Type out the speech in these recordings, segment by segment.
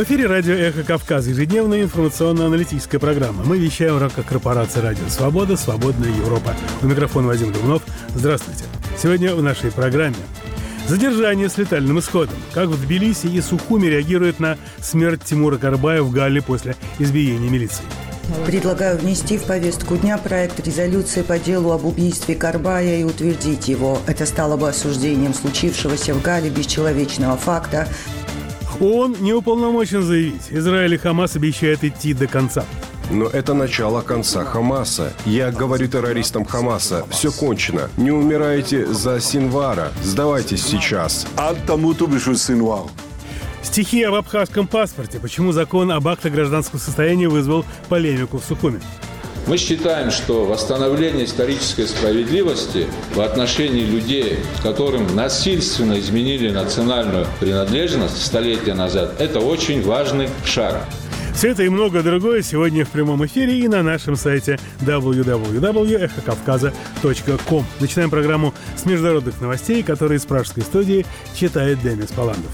В эфире радио «Эхо Кавказа», ежедневная информационно-аналитическая программа. Мы вещаем в рамках корпорации «Радио Свобода», «Свободная Европа». У микрофона Вадим Думнов. Здравствуйте. Сегодня в нашей программе задержание с летальным исходом. Как в Тбилиси и Сухуми реагируют на смерть Тимура Карбая в Галле после избиения милиции. Предлагаю внести в повестку дня проект резолюции по делу об убийстве Карбая и утвердить его. Это стало бы осуждением случившегося в Галле бесчеловечного факта. ООН не уполномочен заявить. Израиль и Хамас обещают идти до конца. Но это начало конца Хамаса. Я говорю террористам Хамаса: все кончено. Не умирайте за Синвара. Сдавайтесь сейчас. Стихи об абхазском паспорте. Почему закон об актах гражданского состояния вызвал полемику в Сухуми? Мы считаем, что восстановление исторической справедливости в отношении людей, которым насильственно изменили национальную принадлежность столетия назад, это очень важный шаг. Все это и многое другое сегодня в прямом эфире и на нашем сайте www.эхокавказа.ком. Начинаем программу с международных новостей, которые из пражской студии читает Демис Паландов.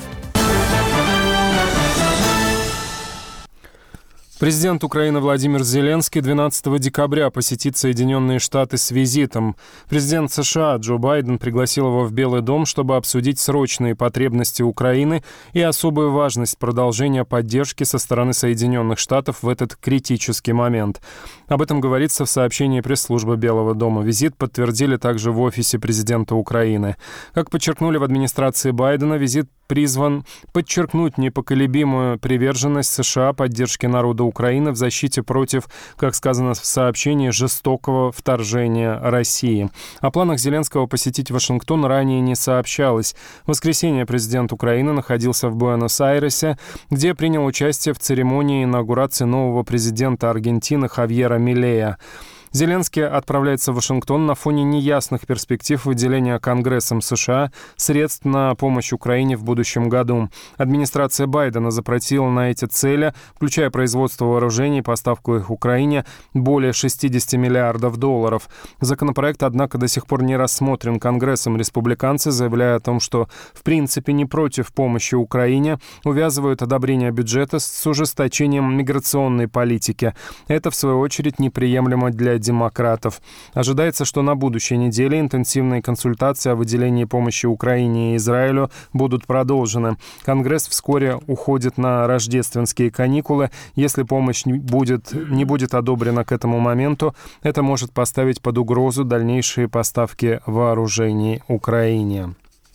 Президент Украины Владимир Зеленский 12 декабря посетит Соединенные Штаты с визитом. Президент США Джо Байден пригласил его в Белый дом, чтобы обсудить срочные потребности Украины и особую важность продолжения поддержки со стороны Соединенных Штатов в этот критический момент. Об этом говорится в сообщении пресс-службы Белого дома. Визит подтвердили также в офисе президента Украины. Как подчеркнули в администрации Байдена, визит призван подчеркнуть непоколебимую приверженность США поддержке народа Украины в защите против, как сказано в сообщении, жестокого вторжения России. О планах Зеленского посетить Вашингтон ранее не сообщалось. В воскресенье президент Украины находился в Буэнос-Айресе, где принял участие в церемонии инаугурации нового президента Аргентины Хавьера Милея. Зеленский отправляется в Вашингтон на фоне неясных перспектив выделения Конгрессом США средств на помощь Украине в будущем году. Администрация Байдена запросила на эти цели, включая производство вооружений и поставку их Украине, более 60 миллиардов долларов. Законопроект, однако, до сих пор не рассмотрен Конгрессом. Республиканцы, заявляя о том, что в принципе не против помощи Украине, увязывают одобрение бюджета с ужесточением миграционной политики. Это, в свою очередь, неприемлемо для демократов. Ожидается, что на будущей неделе интенсивные консультации о выделении помощи Украине и Израилю будут продолжены. Конгресс вскоре уходит на рождественские каникулы. Если помощь не будет одобрена к этому моменту, это может поставить под угрозу дальнейшие поставки вооружений Украине.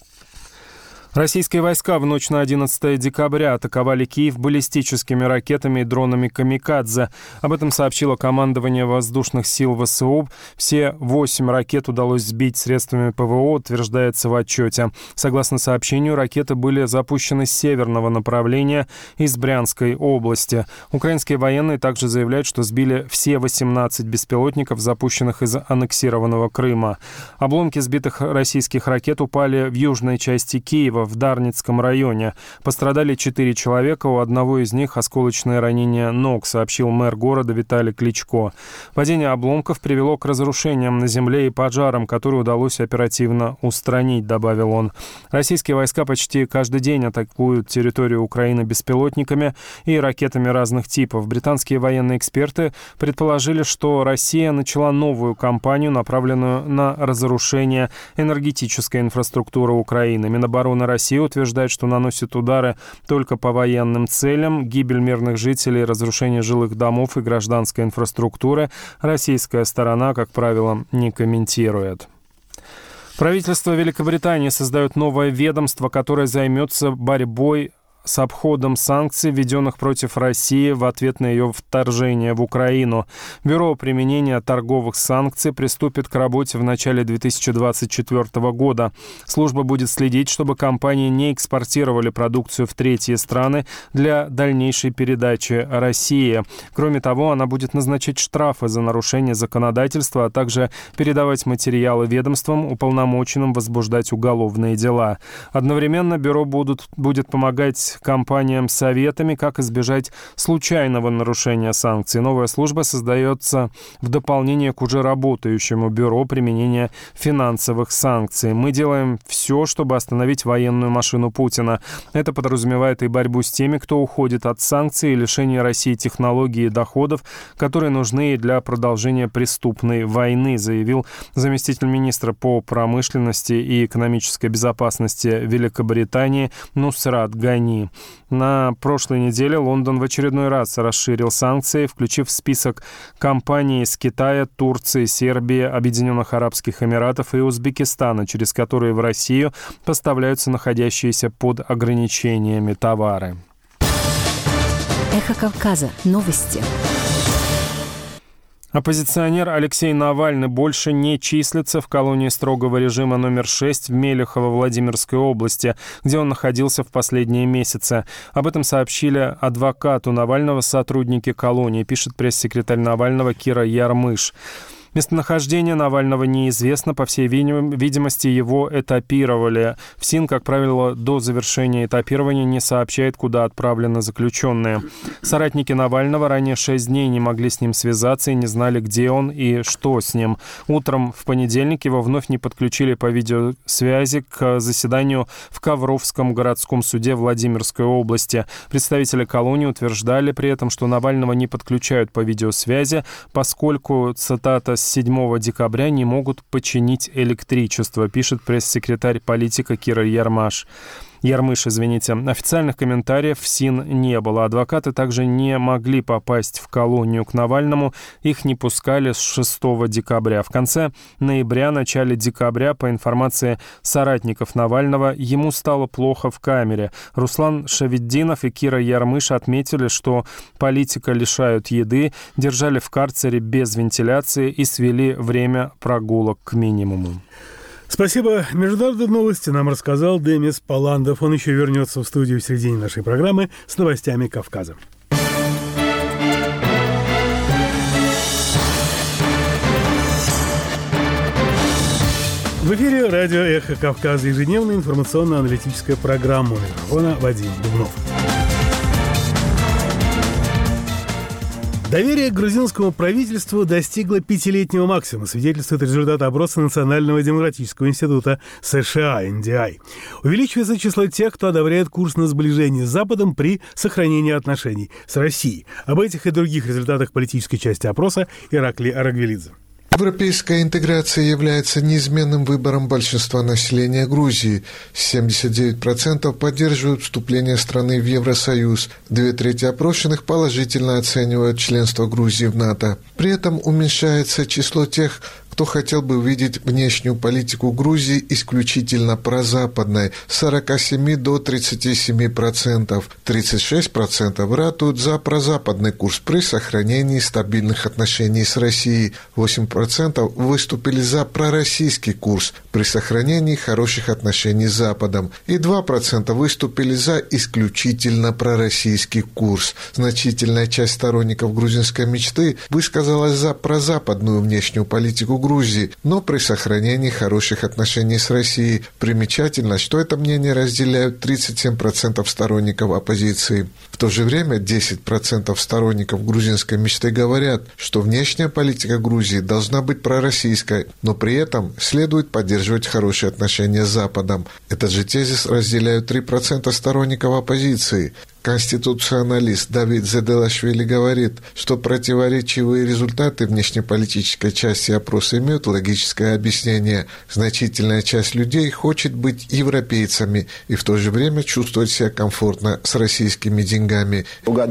Российские войска в ночь на 11 декабря атаковали Киев баллистическими ракетами и дронами «Камикадзе». Об этом сообщило командование воздушных сил ВСУ. Все 8 ракет удалось сбить средствами ПВО, утверждается в отчете. Согласно сообщению, ракеты были запущены с северного направления из Брянской области. Украинские военные также заявляют, что сбили все 18 беспилотников, запущенных из аннексированного Крыма. Обломки сбитых российских ракет упали в южной части Киева, в Дарницком районе. Пострадали 4 человека, у одного из них осколочное ранение ног, сообщил мэр города Виталий Кличко. Падение обломков привело к разрушениям на земле и пожарам, которые удалось оперативно устранить, добавил он. Российские войска почти каждый день атакуют территорию Украины беспилотниками и ракетами разных типов. Британские военные эксперты предположили, что Россия начала новую кампанию, направленную на разрушение энергетической инфраструктуры Украины. Минобороны Россия утверждает, что наносит удары только по военным целям. Гибель мирных жителей, разрушение жилых домов и гражданской инфраструктуры российская сторона, как правило, не комментирует. Правительство Великобритании создает новое ведомство, которое займется борьбой с обходом санкций, введенных против России в ответ на ее вторжение в Украину. Бюро применения торговых санкций приступит к работе в начале 2024 года. Служба будет следить, чтобы компании не экспортировали продукцию в третьи страны для дальнейшей передачи России. Кроме того, она будет назначать штрафы за нарушение законодательства, а также передавать материалы ведомствам, уполномоченным возбуждать уголовные дела. Одновременно бюро будет помогать помогать компаниям советами, как избежать случайного нарушения санкций. Новая служба создается в дополнение к уже работающему бюро применения финансовых санкций. Мы делаем все, чтобы остановить военную машину Путина. Это подразумевает и борьбу с теми, кто уходит от санкций, и лишение России технологий и доходов, которые нужны для продолжения преступной войны, заявил заместитель министра по промышленности и экономической безопасности Великобритании Нусрат Гани. На прошлой неделе Лондон в очередной раз расширил санкции, включив в список компаний из Китая, Турции, Сербии, Объединенных Арабских Эмиратов и Узбекистана, через которые в Россию поставляются находящиеся под ограничениями товары. Эхо Кавказа. Новости. Оппозиционер Алексей Навальный больше не числится в колонии строгого режима номер 6 в Мелехово Владимирской области, где он находился в последние месяцы. Об этом сообщили адвокату Навального сотрудники колонии, пишет пресс-секретарь Навального Кира Ярмыш. Местонахождение Навального неизвестно. По всей видимости, его этапировали. ФСИН, как правило, до завершения этапирования не сообщает, куда отправлены заключенные. Соратники Навального ранее 6 дней не могли с ним связаться и не знали, где он и что с ним. Утром в понедельник его вновь не подключили по видеосвязи к заседанию в Ковровском городском суде Владимирской области. Представители колонии утверждали при этом, что Навального не подключают по видеосвязи, поскольку, цитата, с 7 декабря не могут починить электричество, пишет пресс-секретарь политика Кира Ярмыш. Официальных комментариев в СИН не было. Адвокаты также не могли попасть в колонию к Навальному. Их не пускали с 6 декабря. В конце ноября, начале декабря, по информации соратников Навального, ему стало плохо в камере. Руслан Шавиддинов и Кира Ярмыш отметили, что политика лишают еды, держали в карцере без вентиляции и свели время прогулок к минимуму. Спасибо. Международные новости нам рассказал Демис Паландов. Он еще вернется в студию в середине нашей программы с новостями Кавказа. В эфире радио «Эхо Кавказа», ежедневная информационно-аналитическая программа. У микрофона Вадим Дубнов. Доверие к грузинскому правительству достигло 5-летнего максимума, свидетельствует результат опроса Национального демократического института США, NDI. Увеличивается число тех, кто одобряет курс на сближение с Западом при сохранении отношений с Россией. Об этих и других результатах политической части опроса Иракли Арагвелидзе. Европейская интеграция является неизменным выбором большинства населения Грузии. 79% поддерживают вступление страны в Евросоюз. 2/3 опрошенных положительно оценивают членство Грузии в НАТО. При этом уменьшается число тех, кто хотел бы увидеть внешнюю политику Грузии исключительно прозападной, с 47 до 37%. 36% ратуют за прозападный курс при сохранении стабильных отношений с Россией. 8% выступили за пророссийский курс при сохранении хороших отношений с Западом. И 2% выступили за исключительно пророссийский курс. Значительная часть сторонников грузинской мечты высказалась за прозападную внешнюю политику Грузии, но при сохранении хороших отношений с Россией. Примечательно, что это мнение разделяют 37% сторонников оппозиции. В то же время 10% сторонников грузинской мечты говорят, что внешняя политика Грузии должна быть пророссийской, но при этом следует поддерживать хорошие отношения с Западом. Этот же тезис разделяют 3% сторонников оппозиции. Конституционалист Давид Заделашвили говорит, что противоречивые результаты внешнеполитической части опроса имеют логическое объяснение. Значительная часть людей хочет быть европейцами и в то же время чувствовать себя комфортно с российскими деньгами.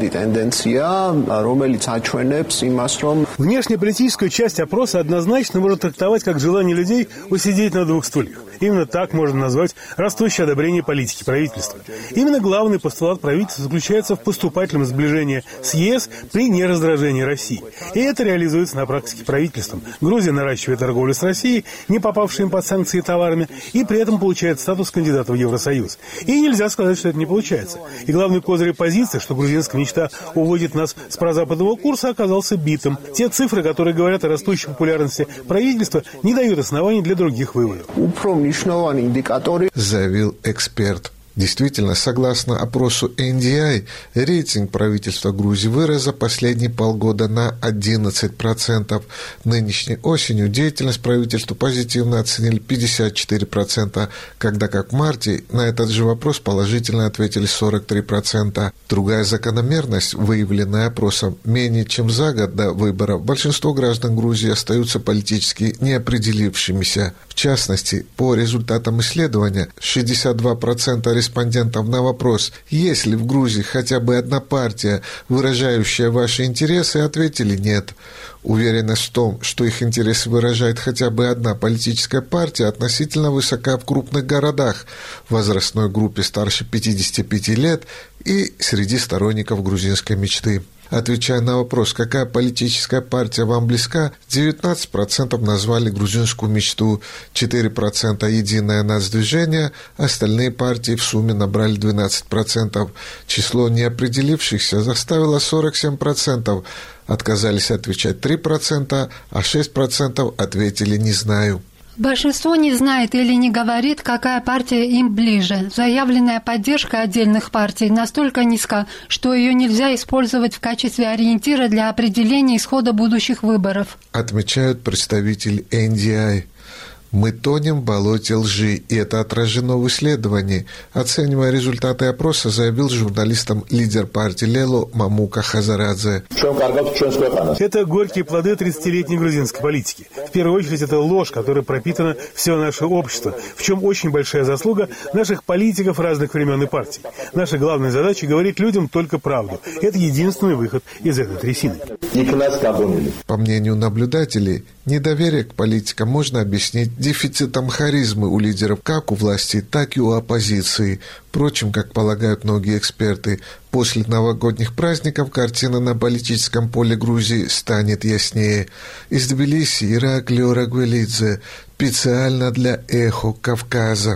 Внешнеполитическую часть опроса однозначно можно трактовать как желание людей усидеть на двух стульях. Именно так можно назвать растущее одобрение политики правительства. Именно главный постулат правительства заключается в поступательном сближении с ЕС при нераздражении России. И это реализуется на практике правительством. Грузия наращивает торговлю с Россией, не попавшими под санкции товарами, и при этом получает статус кандидата в Евросоюз. И нельзя сказать, что это не получается. И главный козырь оппозиции, что грузинская мечта уводит нас с прозападного курса, оказался битым. Те цифры, которые говорят о растущей популярности правительства, не дают оснований для других выводов. Заявил эксперт. Действительно, согласно опросу NDI, рейтинг правительства Грузии вырос за последние полгода на 11%. Нынешней осенью деятельность правительства позитивно оценили 54%, когда как в марте на этот же вопрос положительно ответили 43%. Другая закономерность, выявленная опросом, менее чем за год до выборов большинство граждан Грузии остаются политически неопределившимися. В частности, по результатам исследования 62% респондентов на вопрос, есть ли в Грузии хотя бы одна партия, выражающая ваши интересы, ответили «нет». Уверенность в том, что их интересы выражает хотя бы одна политическая партия, относительно высока в крупных городах, в возрастной группе старше 55 лет и среди сторонников грузинской мечты. Отвечая на вопрос, какая политическая партия вам близка, 19% назвали грузинскую мечту, 4% единое нацдвижение, остальные партии в сумме набрали 12%. Число неопределившихся заставило 47%, отказались отвечать 3%, а 6% ответили «не знаю». Большинство не знает или не говорит, какая партия им ближе. Заявленная поддержка отдельных партий настолько низка, что ее нельзя использовать в качестве ориентира для определения исхода будущих выборов. Отмечают представители NDI. Мы тонем в болоте лжи, и это отражено в исследовании. Оценивая результаты опроса, заявил журналистам лидер партии Лело Мамука Хазарадзе. Это горькие плоды 30-летней грузинской политики. В первую очередь, это ложь, которой пропитано все наше общество, в чем очень большая заслуга наших политиков разных времен и партий. Наша главная задача — говорить людям только правду. Это единственный выход из этой трясины. По мнению наблюдателей, недоверие к политикам можно объяснить дефицитом харизмы у лидеров как у власти, так и у оппозиции. Впрочем, как полагают многие эксперты, после новогодних праздников картина на политическом поле Грузии станет яснее. Из Тбилиси Ираклий Рагвелидзе, специально для «Эхо Кавказа».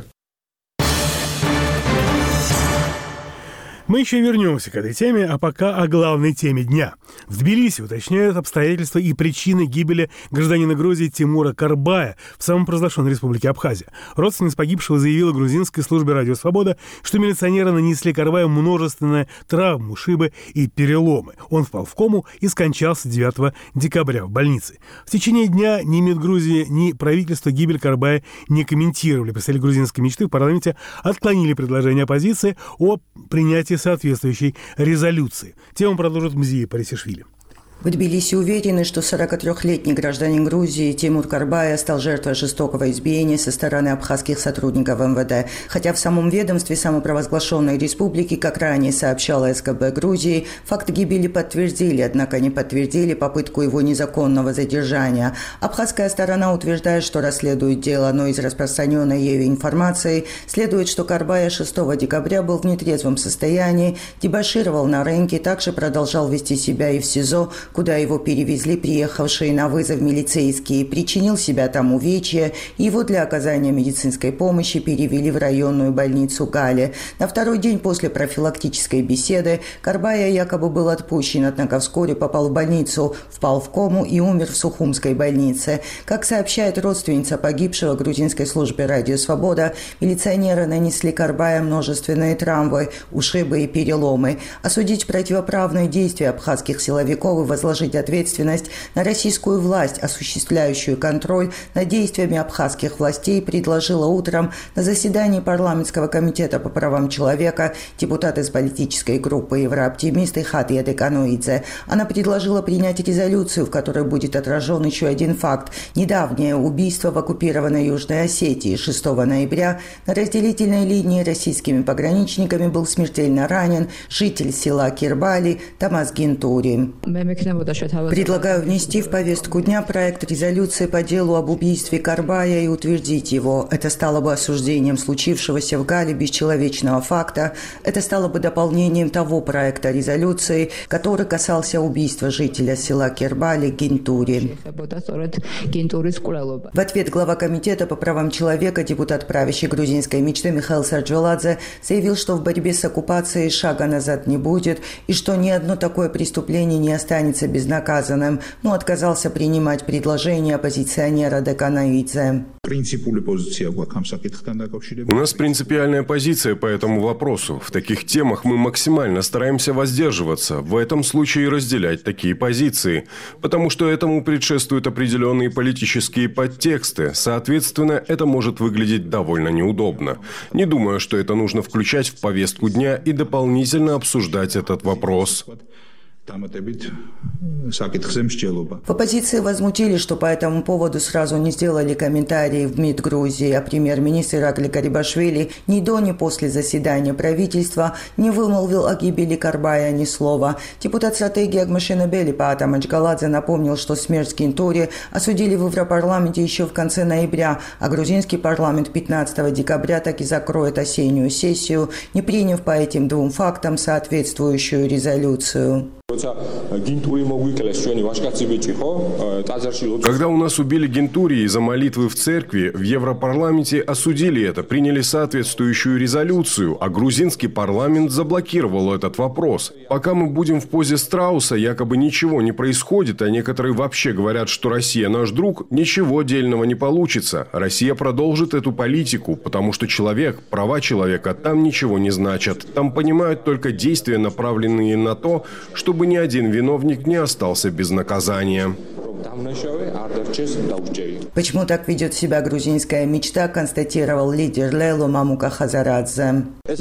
Мы еще вернемся к этой теме, а пока о главной теме дня. В Тбилиси уточняют обстоятельства и причины гибели гражданина Грузии Тимура Карбая в самопровозглашенной республике Абхазия. Родственница погибшего заявила грузинской службе «Радио Свобода», что милиционеры нанесли Карбаю множественные травмы, ушибы и переломы. Он впал в кому и скончался 9 декабря в больнице. В течение дня ни МИД Грузии, ни правительство гибель Карбая не комментировали. Представители грузинской мечты в парламенте отклонили предложение оппозиции о принятии соответствующей резолюции. Тему продолжит Мзия Парисишвили. В Тбилиси уверены, что 43-летний гражданин Грузии Тимур Карбая стал жертвой жестокого избиения со стороны абхазских сотрудников МВД. Хотя в самом ведомстве самопровозглашенной республики, как ранее сообщала СКБ Грузии, факт гибели подтвердили, однако не подтвердили попытку его незаконного задержания. Абхазская сторона утверждает, что расследует дело, но из распространенной ею информации следует, что Карбая 6 декабря был в нетрезвом состоянии, дебошировал на рынке, также продолжал вести себя и в СИЗО, куда его перевезли приехавшие на вызов милицейские, причинил себя там увечья, и его для оказания медицинской помощи перевели в районную больницу Гале. На второй день после профилактической беседы Карбая якобы был отпущен, однако вскоре попал в больницу, впал в кому и умер в Сухумской больнице. Как сообщает родственница погибшего грузинской службе «Радио Свобода», милиционеры нанесли Карбая множественные травмы, ушибы и переломы. Осудить противоправные действия абхазских силовиков и возложить ответственность на российскую власть, осуществляющую контроль над действиями абхазских властей, предложила утром на заседании парламентского комитета по правам человека депутат из политической группы «Еврооптимисты» Хатия Деканоидзе. Она предложила принять резолюцию, в которой будет отражен еще один факт. Недавнее убийство в оккупированной Южной Осетии 6 ноября на разделительной линии российскими пограничниками был смертельно ранен житель села Кирбали Тамаз Гинтури. Предлагаю внести в повестку дня проект резолюции по делу об убийстве Карбая и утвердить его. Это стало бы осуждением случившегося в Гале бесчеловечного факта. Это стало бы дополнением того проекта резолюции, который касался убийства жителя села Кирбали Гинтури. В ответ глава комитета по правам человека, депутат правящей грузинской мечты Михаил Сарджвеладзе заявил, что в борьбе с оккупацией шага назад не будет и что ни одно такое преступление не останется останется безнаказанным, но отказался принимать предложение оппозиционера Деканаидзе. У нас принципиальная позиция по этому вопросу. В таких темах мы максимально стараемся воздерживаться, в этом случае разделять такие позиции, потому что этому предшествуют определенные политические подтексты, соответственно, это может выглядеть довольно неудобно. Не думаю, что это нужно включать в повестку дня и дополнительно обсуждать этот вопрос. В оппозиции возмутились, что по этому поводу сразу не сделали комментарии в МИД Грузии, а премьер-министр Иракли Гарибашвили ни до, ни после заседания правительства не вымолвил о гибели Карбая ни слова. Депутат стратегии Агмашена Белипа Маджгаладзе напомнил, что смерть Гентури осудили в Европарламенте еще в конце ноября, а грузинский парламент 15 декабря так и закроет осеннюю сессию, не приняв по этим двум фактам соответствующую резолюцию. Когда у нас убили Гентури из-за молитвы в церкви, в Европарламенте осудили это, приняли соответствующую резолюцию, а грузинский парламент заблокировал этот вопрос. Пока мы будем в позе страуса, якобы ничего не происходит, а некоторые вообще говорят, что Россия наш друг, ничего дельного не получится. Россия продолжит эту политику, потому что человек, права человека там ничего не значат. Там понимают только действия, направленные на то, чтобы ни один виновник не остался без наказания. Почему так ведет себя грузинская мечта, констатировал лидер Лело Мамука Хазарадзе.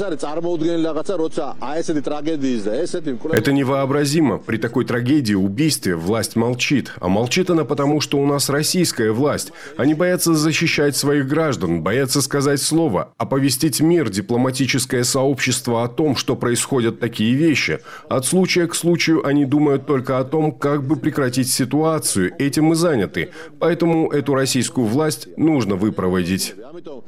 Это невообразимо. При такой трагедии, убийстве власть молчит. А молчит она потому, что у нас российская власть. Они боятся защищать своих граждан, боятся сказать слово, оповестить мир, дипломатическое сообщество о том, что происходят такие вещи. От случая к случаю они думают только о том, как бы прекратить ситуацию. Этим и заняты. Поэтому эту российскую власть нужно выпроводить.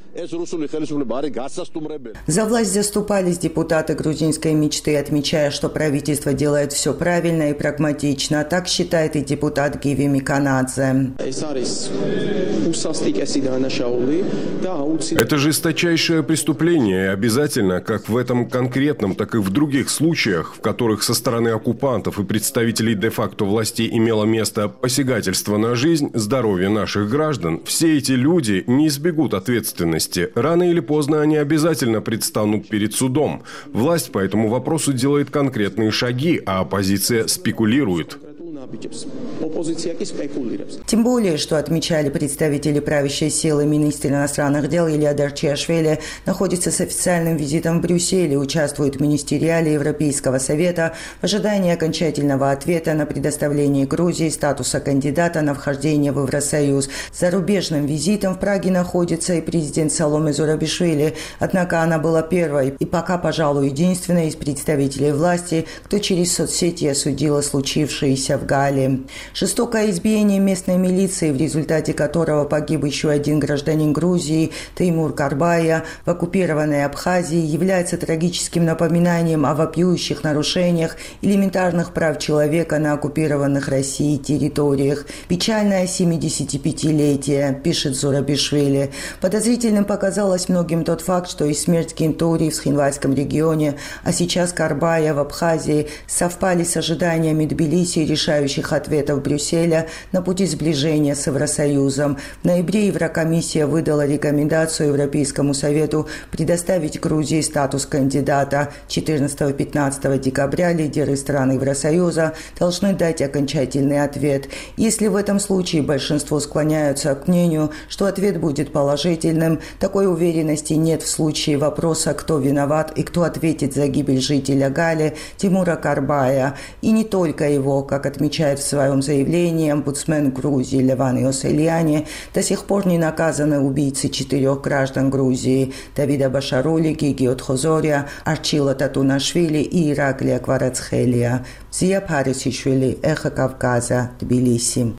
За власть заступались депутаты грузинской мечты, отмечая, что правительство делает все правильно и прагматично. Так считает и депутат Гиви Миканадзе. Это жесточайшее преступление, и обязательно, как в этом конкретном, так и в других случаях, в которых со стороны оккупантов и представителей де-факто властей имело место посягательство на жизнь, здоровье наших граждан, все эти люди не избегут ответственности. Рано или поздно они обязательно предстанут перед судом. Власть по этому вопросу делает конкретные шаги, а оппозиция спекулирует. Тем более, что отмечали представители правящей силы, министр иностранных дел Илья Дарчиашвили находится с официальным визитом в Брюсселе, участвует в министериале Европейского совета в ожидании окончательного ответа на предоставление Грузии статуса кандидата на вхождение в Евросоюз. С зарубежным визитом в Праге находится и президент Саломе Зурабишвили, однако она была первой и пока, пожалуй, единственной из представителей власти, кто через соцсети осудила случившееся в Гали. Жестокое избиение местной милиции, в результате которого погиб еще один гражданин Грузии, Теймур Карбая, в оккупированной Абхазии, является трагическим напоминанием о вопиющих нарушениях элементарных прав человека на оккупированных Россией территориях. Печальное 75-летие, пишет Зурабишвили. Подозрительным показалось многим тот факт, что и смерть Гентури в Схинвальском регионе, а сейчас Карбая в Абхазии совпали с ожиданиями Тбилиси и решающих ответов Брюсселя на пути сближения с Евросоюзом. В ноябре Еврокомиссия выдала рекомендацию Европейскому Совету предоставить Грузии статус кандидата. 14-15 декабря лидеры стран Евросоюза должны дать окончательный ответ. Если в этом случае большинство склоняются к мнению, что ответ будет положительным, такой уверенности нет в случае вопроса, кто виноват и кто ответит за гибель жителя Гали Тимура Карбая. И не только его, как отмечает в своем заявлении омбудсмен Грузии Леван Иосельяни, до сих пор не наказаны убийцы 4 граждан Грузии – Давида Башарули, Гиги Отхозория, Арчила Татунашвили и Ираклия Кварацхелия. Зия Парисишвили, Эхо Кавказа, Тбилиси.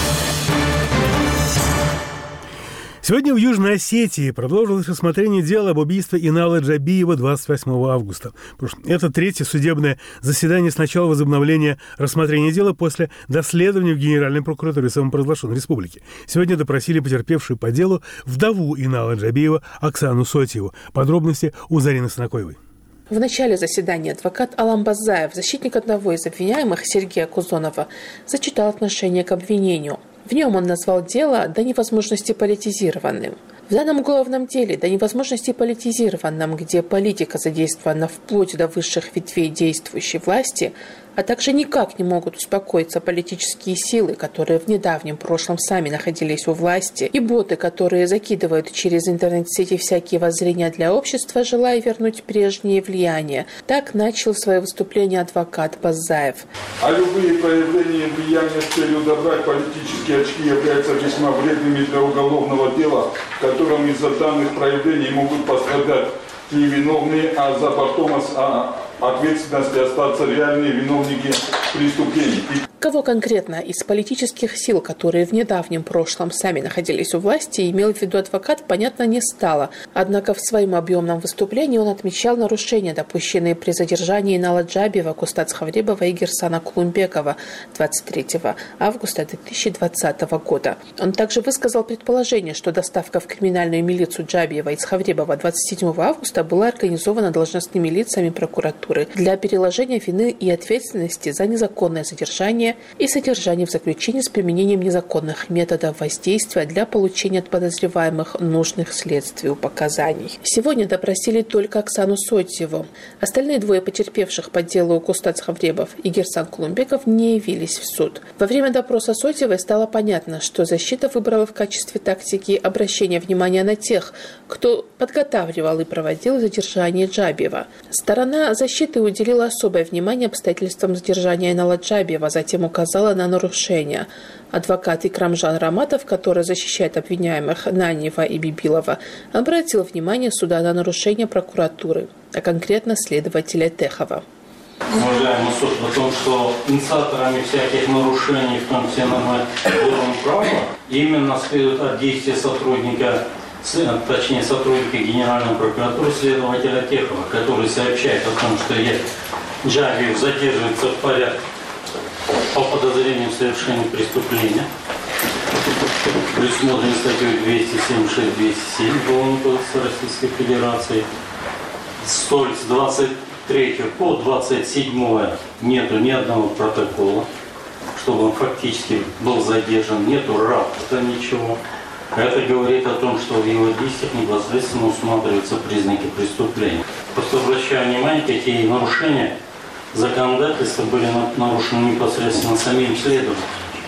Сегодня в Южной Осетии продолжилось рассмотрение дела об убийстве Инала Джабиева 28 августа. Это третье судебное заседание с начала возобновления рассмотрения дела после доследования в Генеральной прокуратуре самопровозглашенной республики. Сегодня допросили потерпевшую по делу вдову Инала Джабиева Оксану Сотьеву. Подробности у Зарины Снакоевой. В начале заседания адвокат Алам Базаев, защитник одного из обвиняемых, Сергея Кузонова, зачитал отношение к обвинению. В нем он назвал дело до невозможности политизированным. В данном уголовном деле до невозможности политизированном, где политика задействована вплоть до высших ветвей действующей власти, а также никак не могут успокоиться политические силы, которые в недавнем прошлом сами находились у власти, и боты, которые закидывают через интернет-сети всякие воззрения для общества, желая вернуть прежнее влияние. Так начал свое выступление адвокат Базаев. А любые проявления влияния с целью добрать политические очки являются весьма вредными для уголовного дела, в котором из-за данных проявлений могут пострадать невиновные, а за бортом ответственности остаться реальные виновники преступлений. Кого конкретно из политических сил, которые в недавнем прошлом сами находились у власти, имел в виду адвокат, понятно не стало. Однако в своем объемном выступлении он отмечал нарушения, допущенные при задержании Инала Джабиева, Кустат Схавребова и Герсана Кулумбекова 23 августа 2020 года. Он также высказал предположение, что доставка в криминальную милицию Джабиева и Схавребова 27 августа была организована должностными лицами прокуратуры для переложения вины и ответственности за незаконное задержание и содержание в заключении с применением незаконных методов воздействия для получения от подозреваемых нужных следствию показаний. Сегодня допросили только Оксану Сотьеву. Остальные двое потерпевших по делу Кустат Схавребов и Герсан Кулумбеков не явились в суд. Во время допроса Сотьевой стало понятно, что защита выбрала в качестве тактики обращения внимания на тех, кто подготавливал и проводил задержание Джабиева. Сторона защиты уделила особое внимание обстоятельствам задержания Инала Джабиева, затем указала на нарушения. Адвокат Икрамжан Раматов, который защищает обвиняемых Нанева и Бибилова, обратил внимание суда на нарушения прокуратуры, а конкретно следователя Техова. Уважаемый суд, о том, что инициаторами всяких нарушений, в том числе нормального права, именно следует от действия сотрудника, точнее сотрудника Генеральной прокуратуры, следователя Техова, который сообщает о том, что Джабиев задерживается в порядке по подозрению в совершении преступления, предусмотрено статьей 276-207 Уголовного кодекса Российской Федерации. С 23 по 27 нету ни одного протокола, чтобы он фактически был задержан, нету рапорта, ничего. Это говорит о том, что в его действиях непосредственно усматриваются признаки преступления. Просто обращаю внимание, какие нарушения законодательства были нарушены непосредственно самим следователем.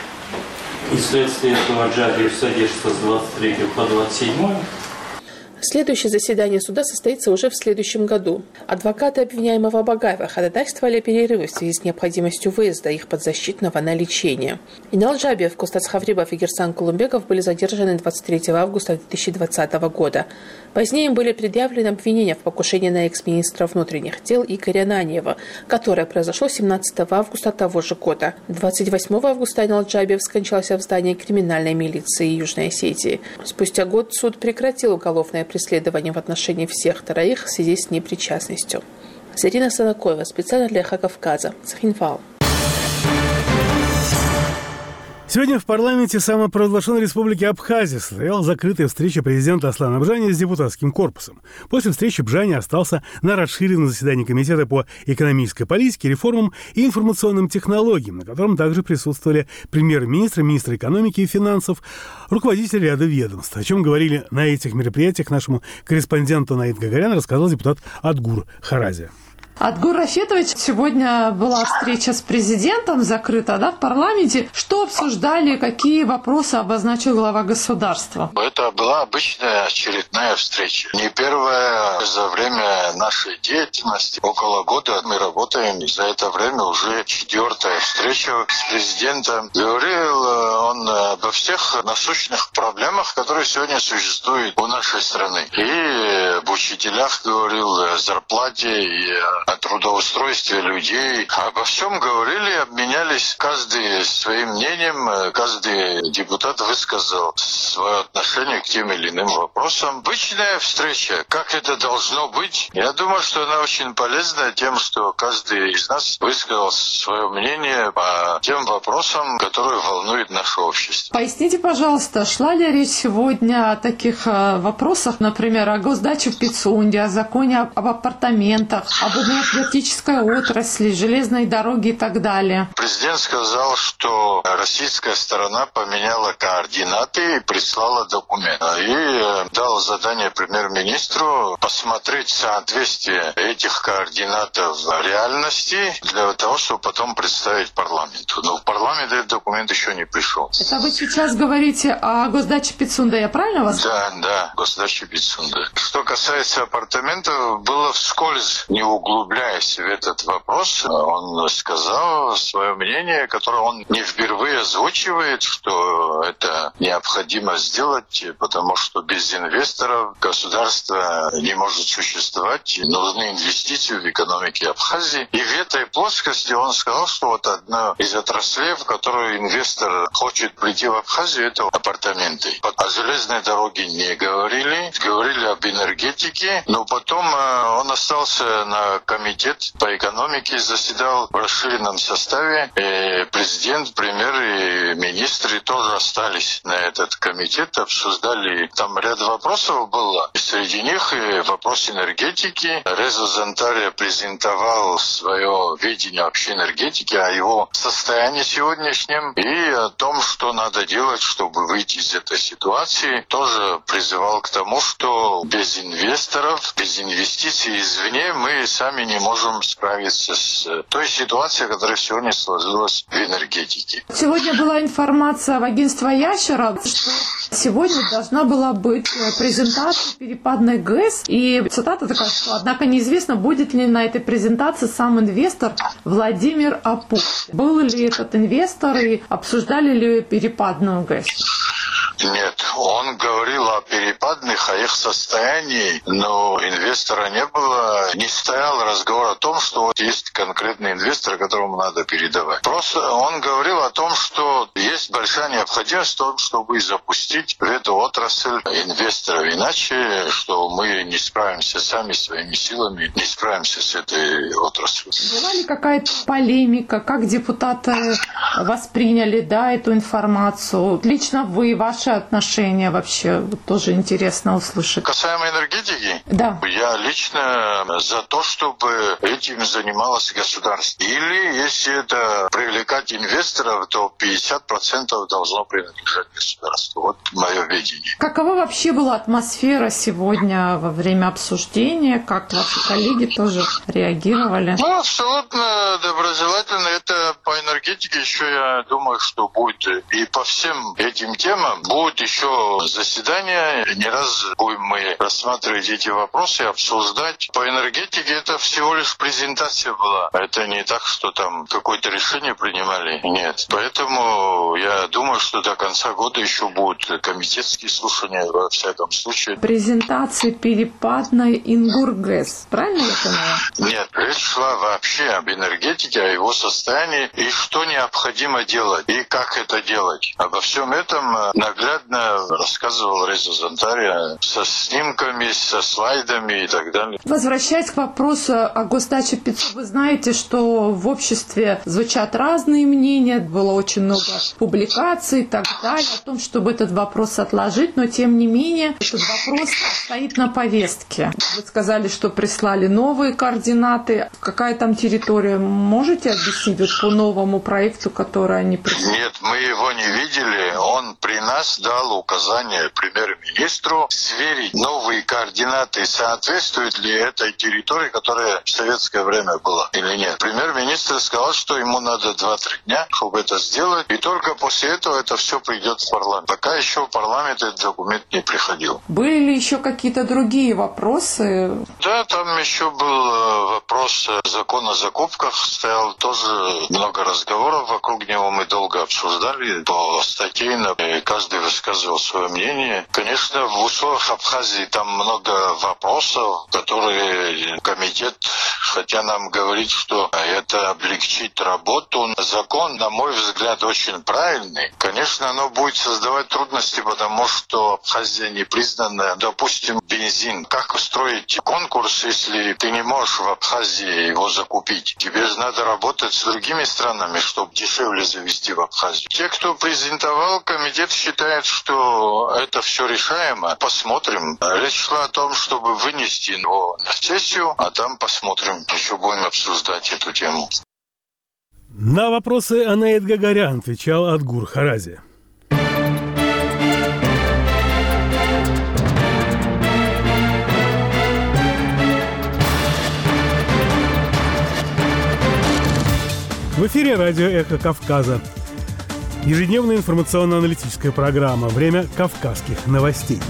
И вследствие этого Джабиев содержится с 23 по 27. Следующее заседание суда состоится уже в следующем году. Адвокаты обвиняемого Багаева ходатайствовали о перерыве в связи с необходимостью выезда их подзащитного на лечение. Инал Джабиев, Кустат Схавребов и Герсан Кулумбеков были задержаны 23 августа 2020 года. Позднее им были предъявлены обвинения в покушении на экс-министра внутренних дел Игоря Нанева, которое произошло 17 августа того же года. 28 августа Инал Джабиев скончался в здании криминальной милиции Южной Осетии. Спустя год суд прекратил уголовное преследование в отношении всех троих в связи с непричастностью. Зарина Санакоева, специально для Эхо Кавказа, Цхинвал. Сегодня в парламенте самопровозглашенной республики Абхазия состоялась закрытая встреча президента Аслана Бжани с депутатским корпусом. После встречи Бжани остался на расширенном заседании Комитета по экономической политике, реформам и информационным технологиям, на котором также присутствовали премьер-министр, министр экономики и финансов, руководитель ряда ведомств. О чем говорили на этих мероприятиях нашему корреспонденту Наид Гагарян, рассказал депутат Адгур Харази. Адгур Рафетович, сегодня была встреча с президентом, закрыта, в парламенте. Что обсуждали, какие вопросы обозначил глава государства? Это была обычная очередная встреча. Не первая за время нашей деятельности. Около года мы работаем. За это время уже 4-я встреча с президентом. Говорил он обо всех насущных проблемах, которые сегодня существуют у нашей страны. И об учителях говорил, о зарплате, и о трудоустройстве людей. Обо всем говорили, обменялись каждый своим мнением. Каждый депутат высказал свое отношение к тем или иным вопросам. Обычная встреча. Как это должно быть? Я думаю, что она очень полезна тем, что каждый из нас высказал свое мнение по тем вопросам, которые волнуют наше общества. Поясните, пожалуйста, шла ли речь сегодня о таких вопросах, например, о госдаче в Пицунде, о законе об апартаментах, об энергетической отрасли, железной дороге и так далее? Президент сказал, что российская сторона поменяла координаты и прислала документ. И дал задание премьер-министру посмотреть соответствие этих координатов в реальности для того, чтобы потом представить парламенту. Но в парламент этот документ еще не пришел. Это вы сейчас говорите о госдаче Пицунда, я правильно вас? Да, госдача Пицунда. Что касается апартаментов, было вскользь, не углубляясь в этот вопрос, он сказал свое мнение, которое он не впервые озвучивает, что это необходимо сделать, потому что без инвесторов государство не может существовать. Нужны инвестиции в экономике Абхазии. И в этой плоскости он сказал, что вот одна из отраслей, в которую инвестор хочет прийти в Абхазию, это апартаменты. О железной дороге не говорили, говорили об энергетике, но потом он остался на комитет по экономике, заседал в расширенном составе. И президент, премьер и министры тоже остались на этот комитет, обсуждали. Там ряд вопросов было. И среди них и вопрос энергетики. Резо Зантария презентовал свое видение вообще энергетики, о его состоянии сегодняшнем и о том, что надо делать, чтобы выйти из этой ситуации. Тоже призывал к тому, что без инвесторов, без инвестиций извне мы сами не можем справиться с той ситуацией, которая сегодня сложилась в энергетике. Сегодня была информация в агентстве Ящера, что сегодня должна была быть презентация перепадной ГЭС. И цитата такая, что однако неизвестно, будет ли на этой презентации сам инвестор Владимир Апух. Был ли этот инвестор и обсуждали ли перепадную ГЭС? Нет, он говорил о перепадных, о их состоянии, но инвестора не было. Не стоял разговор о том, что вот есть конкретный инвестор, которому надо передавать. Просто он говорил о том, что есть большая необходимость в том, чтобы запустить в эту отрасль инвесторов. Иначе, что мы не справимся сами своими силами, не справимся с этой отраслью. Была ли какая-то полемика? Как депутаты восприняли, эту информацию? Лично вы, ваши отношения вообще тоже интересно услышать. Касаемо энергетики? Да. Я лично за то, чтобы этим занималось государство. Или, если это привлекать инвесторов, то 50% должно принадлежать государству. Вот мое видение. Какова вообще была атмосфера сегодня во время обсуждения? Как ваши коллеги тоже реагировали? Абсолютно доброжелательно. Это по энергетике еще, я думаю, что будет. И по всем этим темам будет еще заседание. Не раз будем мы рассматривать эти вопросы, обсуждать. По энергетике это всего лишь презентация была. Это не так, что там какое-то решение принимали. Нет. Поэтому я думаю, что до конца года еще будут комитетские слушания во всяком случае. Презентация перепадной Ингургэс. Правильно я поняла? Нет, речь шла вообще об энергетике, о его состоянии и что необходимо делать, и как это делать. Обо всем этом наглядно рассказывал Резо Зантария со снимками, со слайдами и так далее. Возвращаясь к вопросу о госдаче Пицунда, вы знаете, что в обществе звучат разные мнения, было очень много публикаций и так далее о том, чтобы этот вопрос отложить, но тем не менее этот вопрос стоит на повестке. Вы сказали, что прислали новые координаты. Какая там территория? Можете объяснить по новому проекту, который они прислали? Нет, мы его не видели. Он при нас дал указание премьер-министру сверить новые координаты, соответствует ли этой территории, которая в советское время была или нет. Премьер-министр сказал, что ему надо 2-3 дня, чтобы это сделать, и только после этого это все придет в парламент. Пока еще в парламент этот документ не приходил. Были ли еще какие-то другие вопросы? Да, там еще был вопрос закона о закупках, стоял тоже много разговоров вокруг него, мы долго обсуждали по статейно, и каждый высказывал свое мнение. Конечно, в условиях Абхазии там много вопросов, которые комитет, хотя нам говорит, что это облегчит работу. Закон, на мой взгляд, очень правильный. Конечно, оно будет создавать трудности, потому что Абхазия не признана, допустим, бензин. Как устроить конкурс, если ты не можешь в Абхазии Абхазии его закупить. Теперь надо работать с другими странами, чтобы дешевле завести в Абхазию. Те, кто презентовал, комитет считает, что это все решаемо. Посмотрим. Речь шла о том, чтобы вынести его на сессию, а там посмотрим. Еще будем обсуждать эту тему. На вопросы Анаит Гагарян отвечал Адгур Харази. В эфире радио «Эхо Кавказа». Ежедневная информационно-аналитическая программа «Время кавказских новостей».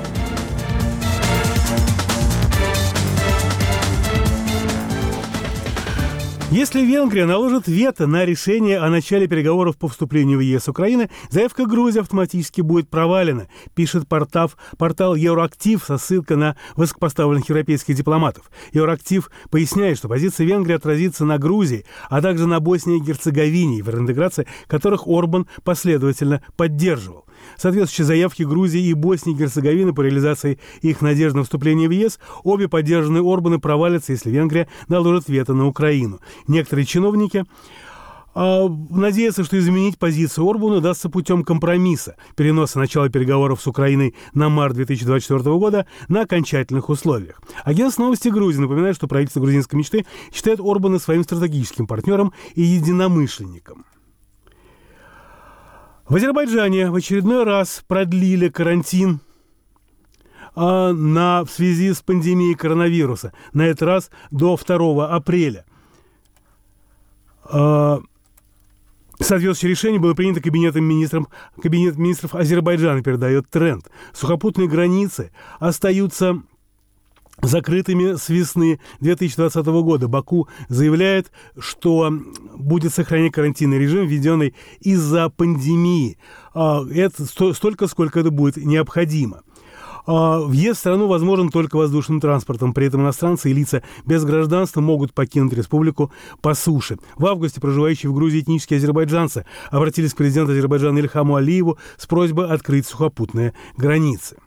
Если Венгрия наложит вето на решение о начале переговоров по вступлению в ЕС Украины, заявка Грузии автоматически будет провалена, пишет портал Евроактив со ссылкой на высокопоставленных европейских дипломатов. Евроактив поясняет, что позиция Венгрии отразится на Грузии, а также на Боснии и Герцеговине, евроинтеграции которых Орбан последовательно поддерживал. Соответствующие заявки Грузии и Боснии и Герцеговины по реализации их надежд на вступление в ЕС, обе поддержанные Орбаны провалятся, если Венгрия наложит вето на Украину. Некоторые чиновники надеются, что изменить позицию Орбана удастся путем компромисса, переноса начала переговоров с Украиной на март 2024 года на окончательных условиях. Агентство новости Грузии напоминает, что правительство грузинской мечты считает Орбана своим стратегическим партнером и единомышленником. В Азербайджане в очередной раз продлили карантин в связи с пандемией коронавируса. На этот раз до 2 апреля. Соответствующее решение было принято Кабинет министров Азербайджана, передает Тренд. Сухопутные границы остаются закрытыми с весны 2020 года. Баку заявляет, что будет сохранять карантинный режим, введенный из-за пандемии. Это столько, сколько это будет необходимо. Въезд в страну возможен только воздушным транспортом. При этом иностранцы и лица без гражданства могут покинуть республику по суше. В августе проживающие в Грузии этнические азербайджанцы обратились к президенту Азербайджана Ильхаму Алиеву с просьбой открыть сухопутные границы.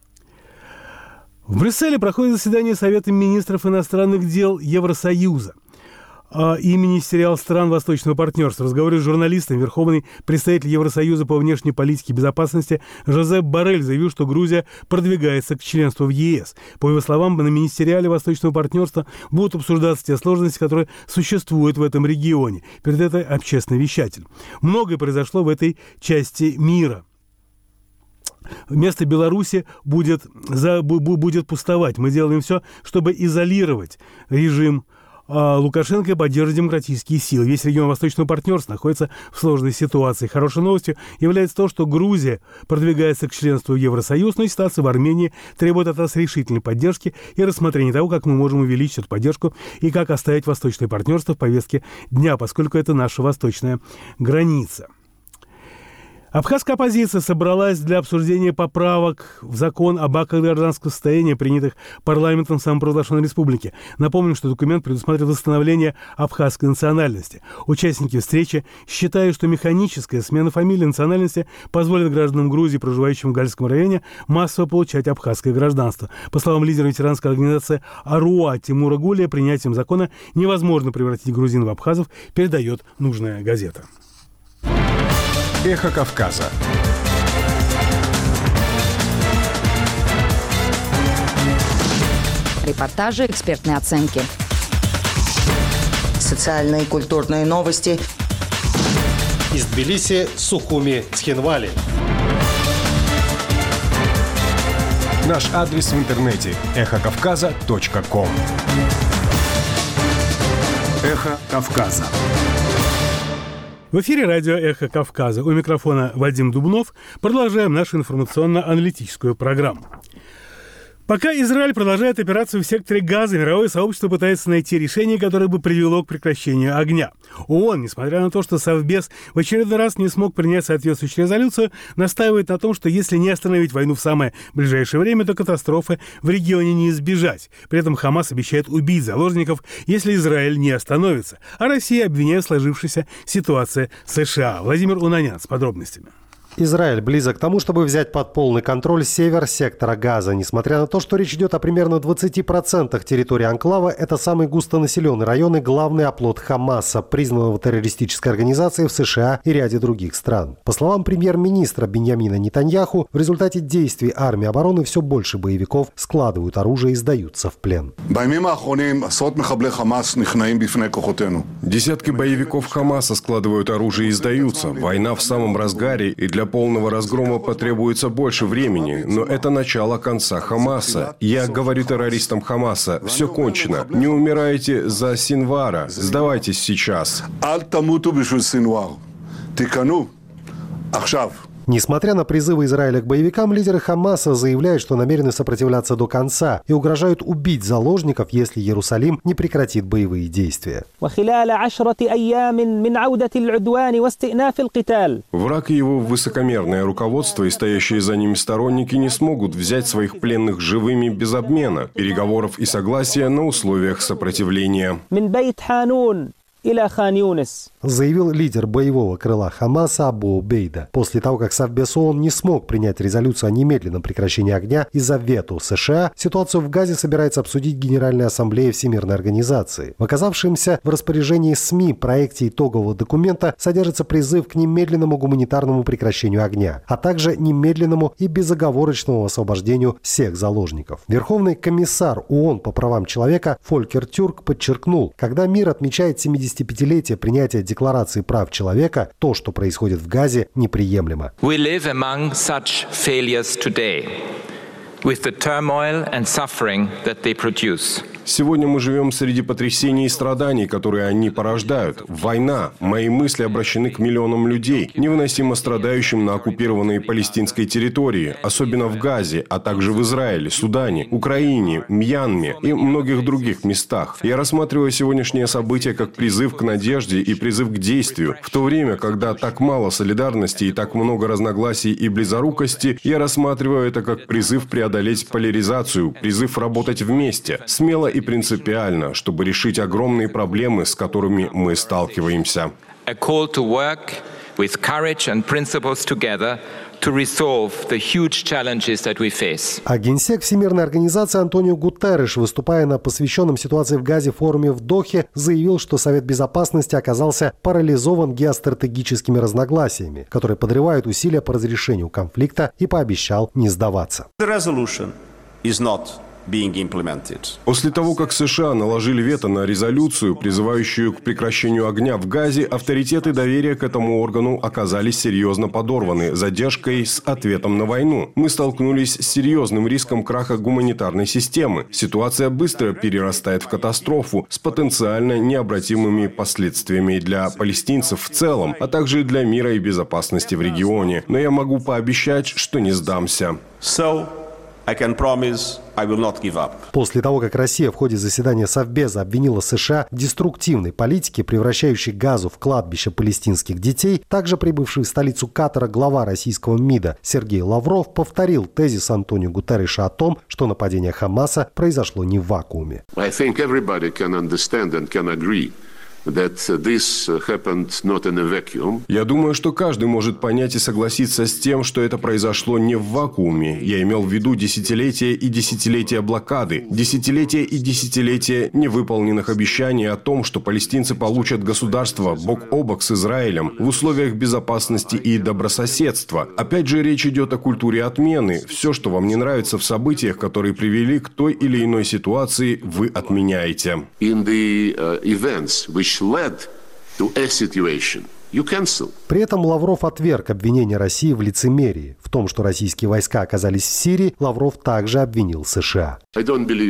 В Брюсселе проходит заседание Совета министров иностранных дел Евросоюза и министериал стран Восточного партнерства. В разговоре с журналистами верховный представитель Евросоюза по внешней политике и безопасности Жозеп Боррель заявил, что Грузия продвигается к членству в ЕС. По его словам, на министериале Восточного партнерства будут обсуждаться те сложности, которые существуют в этом регионе. Перед этим общественный вещатель. Многое произошло в этой части мира. Место Беларуси будет пустовать. Мы делаем все, чтобы изолировать режим Лукашенко и поддерживать демократические силы. Весь регион Восточного партнерства находится в сложной ситуации. Хорошей новостью является то, что Грузия продвигается к членству в Евросоюз, но ситуация в Армении требует от нас решительной поддержки и рассмотрения того, как мы можем увеличить эту поддержку и как оставить Восточное партнерство в повестке дня, поскольку это наша восточная граница. Абхазская оппозиция собралась для обсуждения поправок в закон об актах гражданского состояния, принятых парламентом самопровозглашенной республики. Напомним, что документ предусматривает восстановление абхазской национальности. Участники встречи считают, что механическая смена фамилии и национальности позволит гражданам Грузии, проживающим в Гальском районе, массово получать абхазское гражданство. По словам лидера ветеранской организации АРУА Тимура Гулия, принятием закона невозможно превратить грузин в абхазов, передает нужная газета. Эхо Кавказа. Репортажи, экспертные оценки. Социальные и культурные новости. Из Тбилиси, Сухуми, Цхинвали. Наш адрес в интернете эхокавказа.ком. Эхо Кавказа. В эфире радио «Эхо Кавказа». У микрофона Вадим Дубнов. Продолжаем нашу информационно-аналитическую программу. Пока Израиль продолжает операцию в секторе Газа, мировое сообщество пытается найти решение, которое бы привело к прекращению огня. ООН, несмотря на то, что Совбез в очередной раз не смог принять соответствующую резолюцию, настаивает на том, что если не остановить войну в самое ближайшее время, то катастрофы в регионе не избежать. При этом Хамас обещает убить заложников, если Израиль не остановится. А Россия обвиняет в сложившейся ситуации США. Владимир Унанян с подробностями. Израиль близок к тому, чтобы взять под полный контроль север сектора Газа. Несмотря на то, что речь идет о примерно 20% территории анклава, это самый густонаселенный район и главный оплот Хамаса, признанного террористической организацией в США и ряде других стран. По словам премьер-министра Биньямина Нетаньяху, в результате действий армии обороны все больше боевиков складывают оружие и сдаются в плен. Десятки боевиков Хамаса складывают оружие и сдаются. Война в самом разгаре, и для полного разгрома потребуется больше времени. Но это начало конца Хамаса. Я говорю террористам Хамаса: все кончено. Не умирайте за Синвара. Сдавайтесь сейчас. Несмотря на призывы Израиля к боевикам, лидеры Хамаса заявляют, что намерены сопротивляться до конца и угрожают убить заложников, если Иерусалим не прекратит боевые действия. Враг и его высокомерное руководство и стоящие за ними сторонники не смогут взять своих пленных живыми без обмена, переговоров и согласия на условиях сопротивления. Заявил лидер боевого крыла Хамаса Абу Убейда после того, как Совбез ООН не смог принять резолюцию о немедленном прекращении огня из-за вето США. Ситуацию в Газе собирается обсудить Генеральная ассамблея Всемирной организации. В оказавшемся в распоряжении СМИ проекте итогового документа содержится призыв к немедленному гуманитарному прекращению огня, а также немедленному и безоговорочному освобождению всех заложников. Верховный комиссар ООН по правам человека Фолькер Тюрк подчеркнул, когда мир отмечает 75-летие принятия Декларации прав человека, то, что происходит в Газе, неприемлемо. We live among such failures today, with the turmoil and suffering that they produce. Сегодня мы живем среди потрясений и страданий, которые они порождают. Война. Мои мысли обращены к миллионам людей, невыносимо страдающим на оккупированной палестинской территории, особенно в Газе, а также в Израиле, Судане, Украине, Мьянме и многих других местах. Я рассматриваю сегодняшнее событие как призыв к надежде и призыв к действию. В то время, когда так мало солидарности и так много разногласий и близорукости, я рассматриваю это как призыв преодолеть поляризацию, призыв работать вместе, смело и принципиально, чтобы решить огромные проблемы, с которыми мы сталкиваемся. A call to work with courage and principles together to resolve the huge challenges that we face. А генсек Всемирной организации Антонио Гутерриш, выступая на посвященном ситуации в Газе форуме в Дохе, заявил, что Совет Безопасности оказался парализован геостратегическими разногласиями, которые подрывают усилия по разрешению конфликта, и пообещал не сдаваться. После того, как США наложили вето на резолюцию, призывающую к прекращению огня в Газе, авторитет и доверие к этому органу оказались серьезно подорваны задержкой с ответом на войну. Мы столкнулись с серьезным риском краха гуманитарной системы. Ситуация быстро перерастает в катастрофу с потенциально необратимыми последствиями для палестинцев в целом, а также для мира и безопасности в регионе. Но я могу пообещать, что не сдамся. После того, как Россия в ходе заседания Совбеза обвинила США в деструктивной политике, превращающей Газу в кладбище палестинских детей, также прибывший в столицу Катара глава российского МИДа Сергей Лавров повторил тезис Антонио Гутерриша о том, что нападение Хамаса произошло не в вакууме. Я думаю, что каждый может понять и согласиться с тем, что это произошло не в вакууме. Я имел в виду десятилетия и десятилетия блокады, десятилетия и десятилетия невыполненных обещаний о том, что палестинцы получат государство бок о бок с Израилем в условиях безопасности и добрососедства. Опять же, речь идет о культуре отмены. Все, что вам не нравится в событиях, которые привели к той или иной ситуации, вы отменяете. При этом Лавров отверг обвинение России в лицемерии. В том, что российские войска оказались в Сирии, Лавров также обвинил США. Я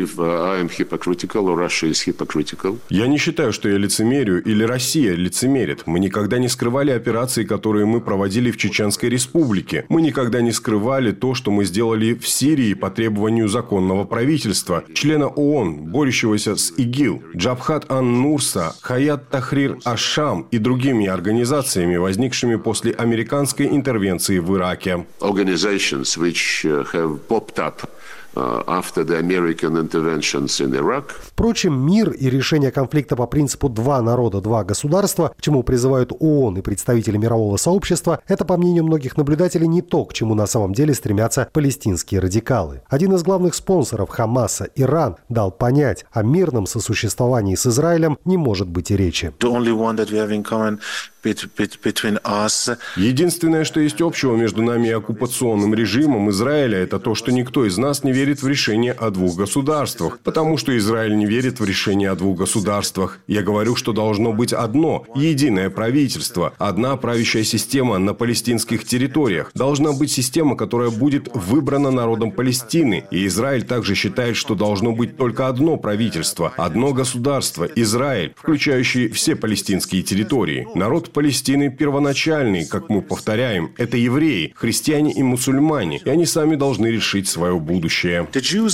не считаю, что я лицемерю или Россия лицемерит. Мы никогда не скрывали операции, которые мы проводили в Чеченской Республике. Мы никогда не скрывали то, что мы сделали в Сирии по требованию законного правительства, члена ООН, борющегося с ИГИЛ, Джабхат ан-Нусра, Хаят Тахрир аш-Шам и другими организациями, возникшими после американской интервенции в Ираке. Впрочем, мир и решение конфликта по принципу «два народа, два государства», к чему призывают ООН и представители мирового сообщества, это, по мнению многих наблюдателей, не то, к чему на самом деле стремятся палестинские радикалы. Один из главных спонсоров Хамаса, Иран, дал понять, о мирном сосуществовании с Израилем не может быть и речи. Единственное, что есть общего между нами и оккупационным режимом Израиля, это то, что никто из нас не верит в решение о двух государствах. Потому что Израиль не верит в решение о двух государствах. Я говорю, что должно быть одно, единое правительство, одна правящая система на палестинских территориях. Должна быть система, которая будет выбрана народом Палестины. И Израиль также считает, что должно быть только одно правительство, одно государство, Израиль, включающий все палестинские территории. Народ Палестины первоначальный, как мы повторяем, это евреи, христиане и мусульмане, и они сами должны решить свое будущее.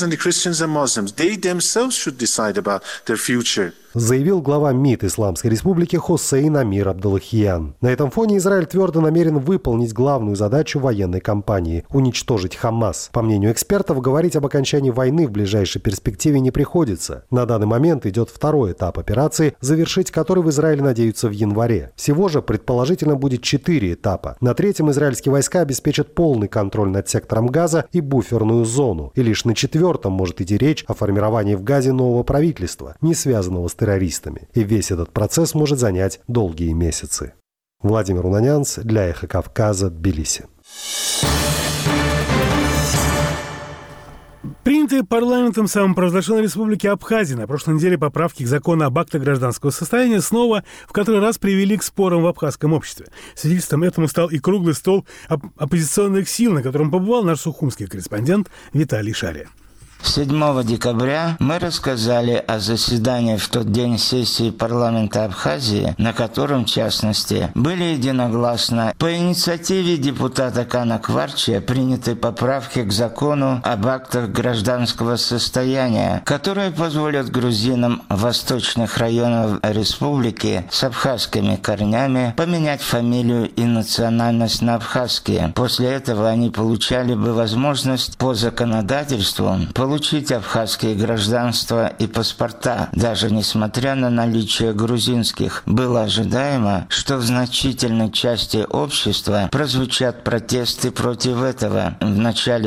Заявил глава МИД Исламской Республики Хосейн Амир Абдуллахиян. На этом фоне Израиль твердо намерен выполнить главную задачу военной кампании – уничтожить Хамас. По мнению экспертов, говорить об окончании войны в ближайшей перспективе не приходится. На данный момент идет второй этап операции, завершить который в Израиле надеются в январе. Всего же, предположительно, будет 4 этапа. На третьем израильские войска обеспечат полный контроль над сектором Газа и буферную зону. И лишь на четвертом может идти речь о формировании в Газе нового правительства, не связанного с террористами. И весь этот процесс может занять долгие месяцы. Владимир Унанянц для «Эхо Кавказа», Тбилиси. Принятые парламентом самопровозглашенной республики Абхазия на прошлой неделе поправки к закону об актах гражданского состояния снова в который раз привели к спорам в абхазском обществе. Свидетельством этому стал и круглый стол оппозиционных сил, на котором побывал наш сухумский корреспондент Виталий Шария. 7 декабря мы рассказали о заседании в тот день сессии парламента Абхазии, на котором, в частности, были единогласно по инициативе депутата Кана Кварчия приняты поправки к закону об актах гражданского состояния, которые позволят грузинам восточных районов республики с абхазскими корнями поменять фамилию и национальность на абхазские. После этого они получали бы возможность по законодательству получить абхазские гражданства и паспорта, даже несмотря на наличие грузинских. Было ожидаемо, что в значительной части общества прозвучат протесты против этого. В начале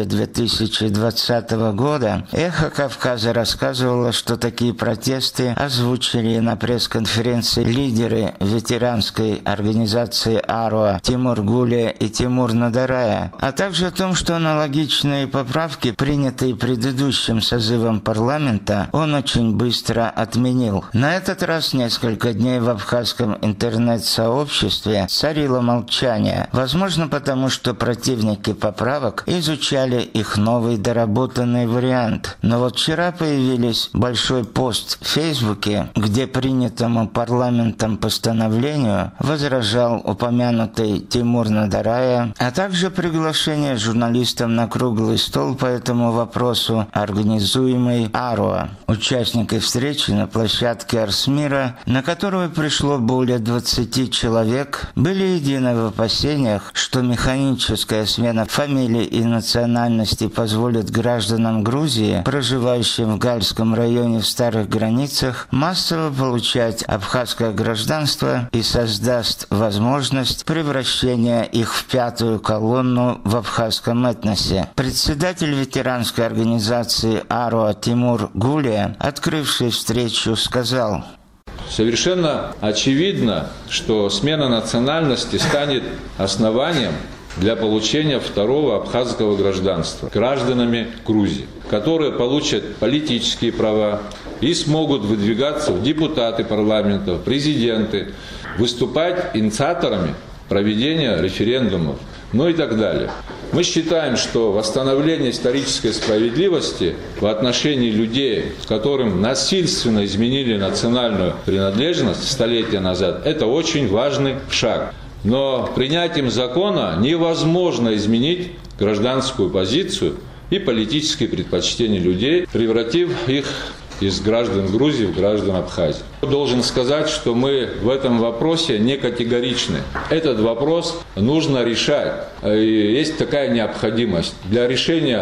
2020 года «Эхо Кавказа» рассказывало, что такие протесты озвучили на пресс-конференции лидеры ветеранской организации АРОА Тимур Гулия и Тимур Надарая, а также о том, что аналогичные поправки, принятые предыдущим созывом парламента, он очень быстро отменил. На этот раз несколько дней в абхазском интернет-сообществе царило молчание. Возможно, потому что противники поправок изучали их новый доработанный вариант. Но вот вчера появились большой пост в Фейсбуке, где принятому парламентом постановлению возражал упомянутый Тимур Надарая, а также приглашение журналистам на круглый стол по этому вопросу организуемый АРОА. Участники встречи на площадке Арсмира, на которую пришло более 20 человек, были едины в опасениях, что механическая смена фамилий и национальности позволит гражданам Грузии, проживающим в Гальском районе в старых границах, массово получать абхазское гражданство и создаст возможность превращения их в пятую колонну в абхазском этносе. Председатель ветеранской организации АРОА Тимур Гулия, открывший встречу, сказал: совершенно очевидно, что смена национальности станет основанием для получения второго абхазского гражданства гражданами Грузии, которые получат политические права и смогут выдвигаться в депутаты парламента, в президенты, выступать инициаторами проведения референдумов, ну и так далее. Мы считаем, что восстановление исторической справедливости в отношении людей, которым насильственно изменили национальную принадлежность столетия назад, это очень важный шаг. Но принятием закона невозможно изменить гражданскую позицию и политические предпочтения людей, превратив их из граждан Грузии в граждан Абхазии. Должен сказать, что мы в этом вопросе не категоричны. Этот вопрос нужно решать. И есть такая необходимость. Для решения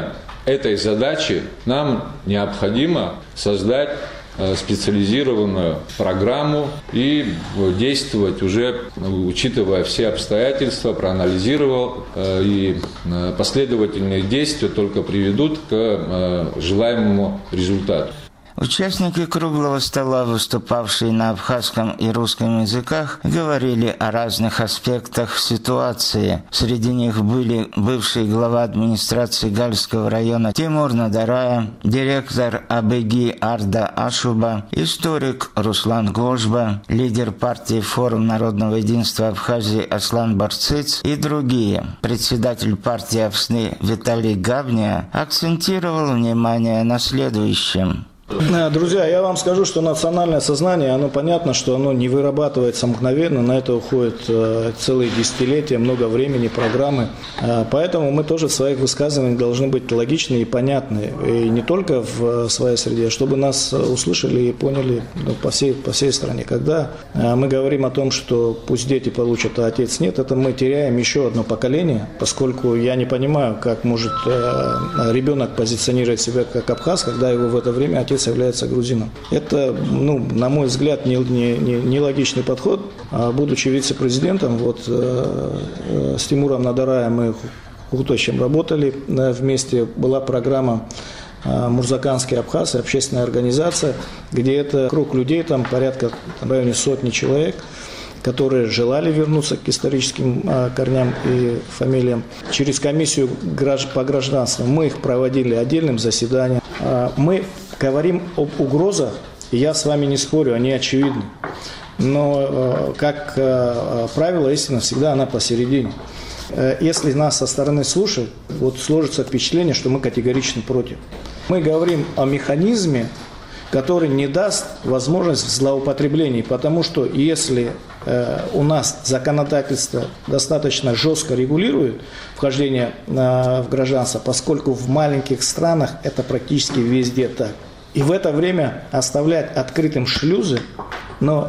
этой задачи нам необходимо создать специализированную программу и действовать уже, учитывая все обстоятельства, проанализировал, и последовательные действия только приведут к желаемому результату. Участники круглого стола, выступавшие на абхазском и русском языках, говорили о разных аспектах ситуации. Среди них были бывший глава администрации Гальского района Тимур Надарая, директор АБГ Арда Ашуба, историк Руслан Гожба, лидер партии Форум народного единства Абхазии Аслан Барциц и другие. Председатель партии Апсны Виталий Габния акцентировал внимание на следующем. Друзья, я вам скажу, что национальное сознание, оно понятно, что оно не вырабатывается мгновенно, на это уходит целые десятилетия, много времени, программы. Поэтому мы тоже в своих высказываниях должны быть логичны и понятны. И не только в своей среде, чтобы нас услышали и поняли по всей стране. Когда мы говорим о том, что пусть дети получат, а отец нет, это мы теряем еще одно поколение, поскольку я не понимаю, как может ребенок позиционировать себя как абхаз, когда его в это время отец является грузином. Это, на мой взгляд, нелогичный подход. Будучи вице-президентом, с Тимуром Надараем мы худо-чем работали вместе. Была программа «Мурзаканский Абхаз», общественная организация, где это круг людей, там порядка в районе 100 человек, которые желали вернуться к историческим корням и фамилиям. Через комиссию по гражданству мы их проводили отдельным заседанием. Мы говорим об угрозах, и я с вами не спорю, они очевидны. Но, как правило, истина всегда она посередине. Если нас со стороны слушают, сложится впечатление, что мы категорично против. Мы говорим о механизме, который не даст возможность злоупотреблений, потому что если у нас законодательство достаточно жестко регулирует вхождение в гражданство, поскольку в маленьких странах это практически везде так. И в это время оставлять открытым шлюзы, но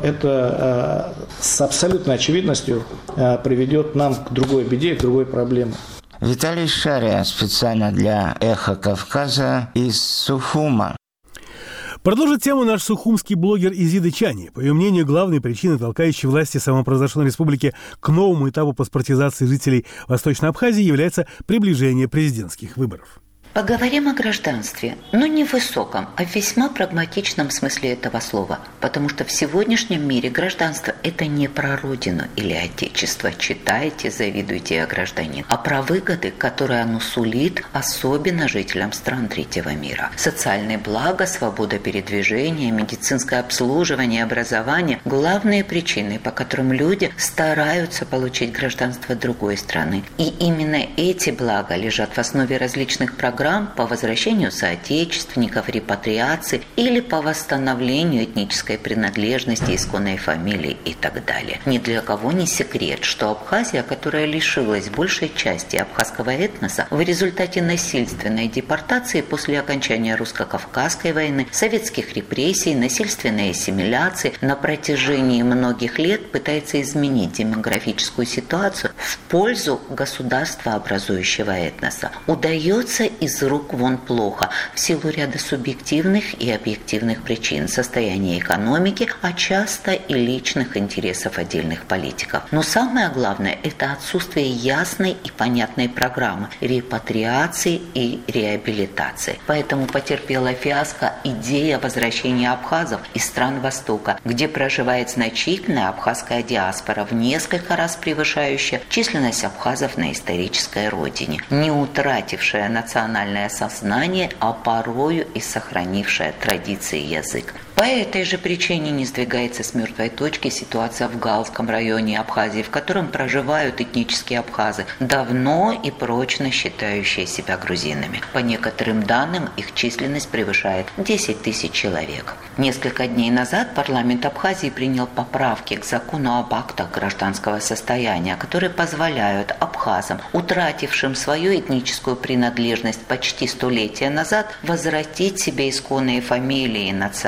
это с абсолютной очевидностью приведет нам к другой беде, к другой проблеме. Виталий Шария специально для «Эхо Кавказа» из Сухума. Продолжит тему наш сухумский блогер Изида Чани. По ее мнению, главной причиной, толкающей власти самопровозглашенной республики к новому этапу паспортизации жителей Восточной Абхазии, является приближение президентских выборов. Поговорим о гражданстве, но не в высоком, а в весьма прагматичном смысле этого слова, потому что в сегодняшнем мире гражданство – это не про родину или отечество, читайте, завидуйте о гражданин, а про выгоды, которые оно сулит, особенно жителям стран третьего мира. Социальные блага, свобода передвижения, медицинское обслуживание, образование – главные причины, по которым люди стараются получить гражданство другой страны. И именно эти блага лежат в основе различных программ по возвращению соотечественников, репатриации или по восстановлению этнической принадлежности, исконной фамилии и так далее. Ни для кого не секрет, что Абхазия, которая лишилась большей части абхазского этноса в результате насильственной депортации после окончания русско-кавказской войны, советских репрессий, насильственной ассимиляции, на протяжении многих лет пытается изменить демографическую ситуацию в пользу государствообразующего этноса. Удается из рук вон плохо в силу ряда субъективных и объективных причин, состояния экономики, а часто и личных интересов отдельных политиков. Но самое главное – это отсутствие ясной и понятной программы репатриации и реабилитации. Поэтому потерпела фиаско идея возвращения абхазов из стран Востока, где проживает значительная абхазская диаспора, в несколько раз превышающая численность абхазов на исторической родине, не утратившая национальное сознание, а порою и сохранившая традиции и язык. По этой же причине не сдвигается с мертвой точки ситуация в Галском районе Абхазии, в котором проживают этнические абхазы, давно и прочно считающие себя грузинами. По некоторым данным, их численность превышает 10 тысяч человек. Несколько дней назад парламент Абхазии принял поправки к закону об актах гражданского состояния, которые позволяют абхазам, утратившим свою этническую принадлежность почти столетия назад, возвратить себе исконные фамилии и национальность.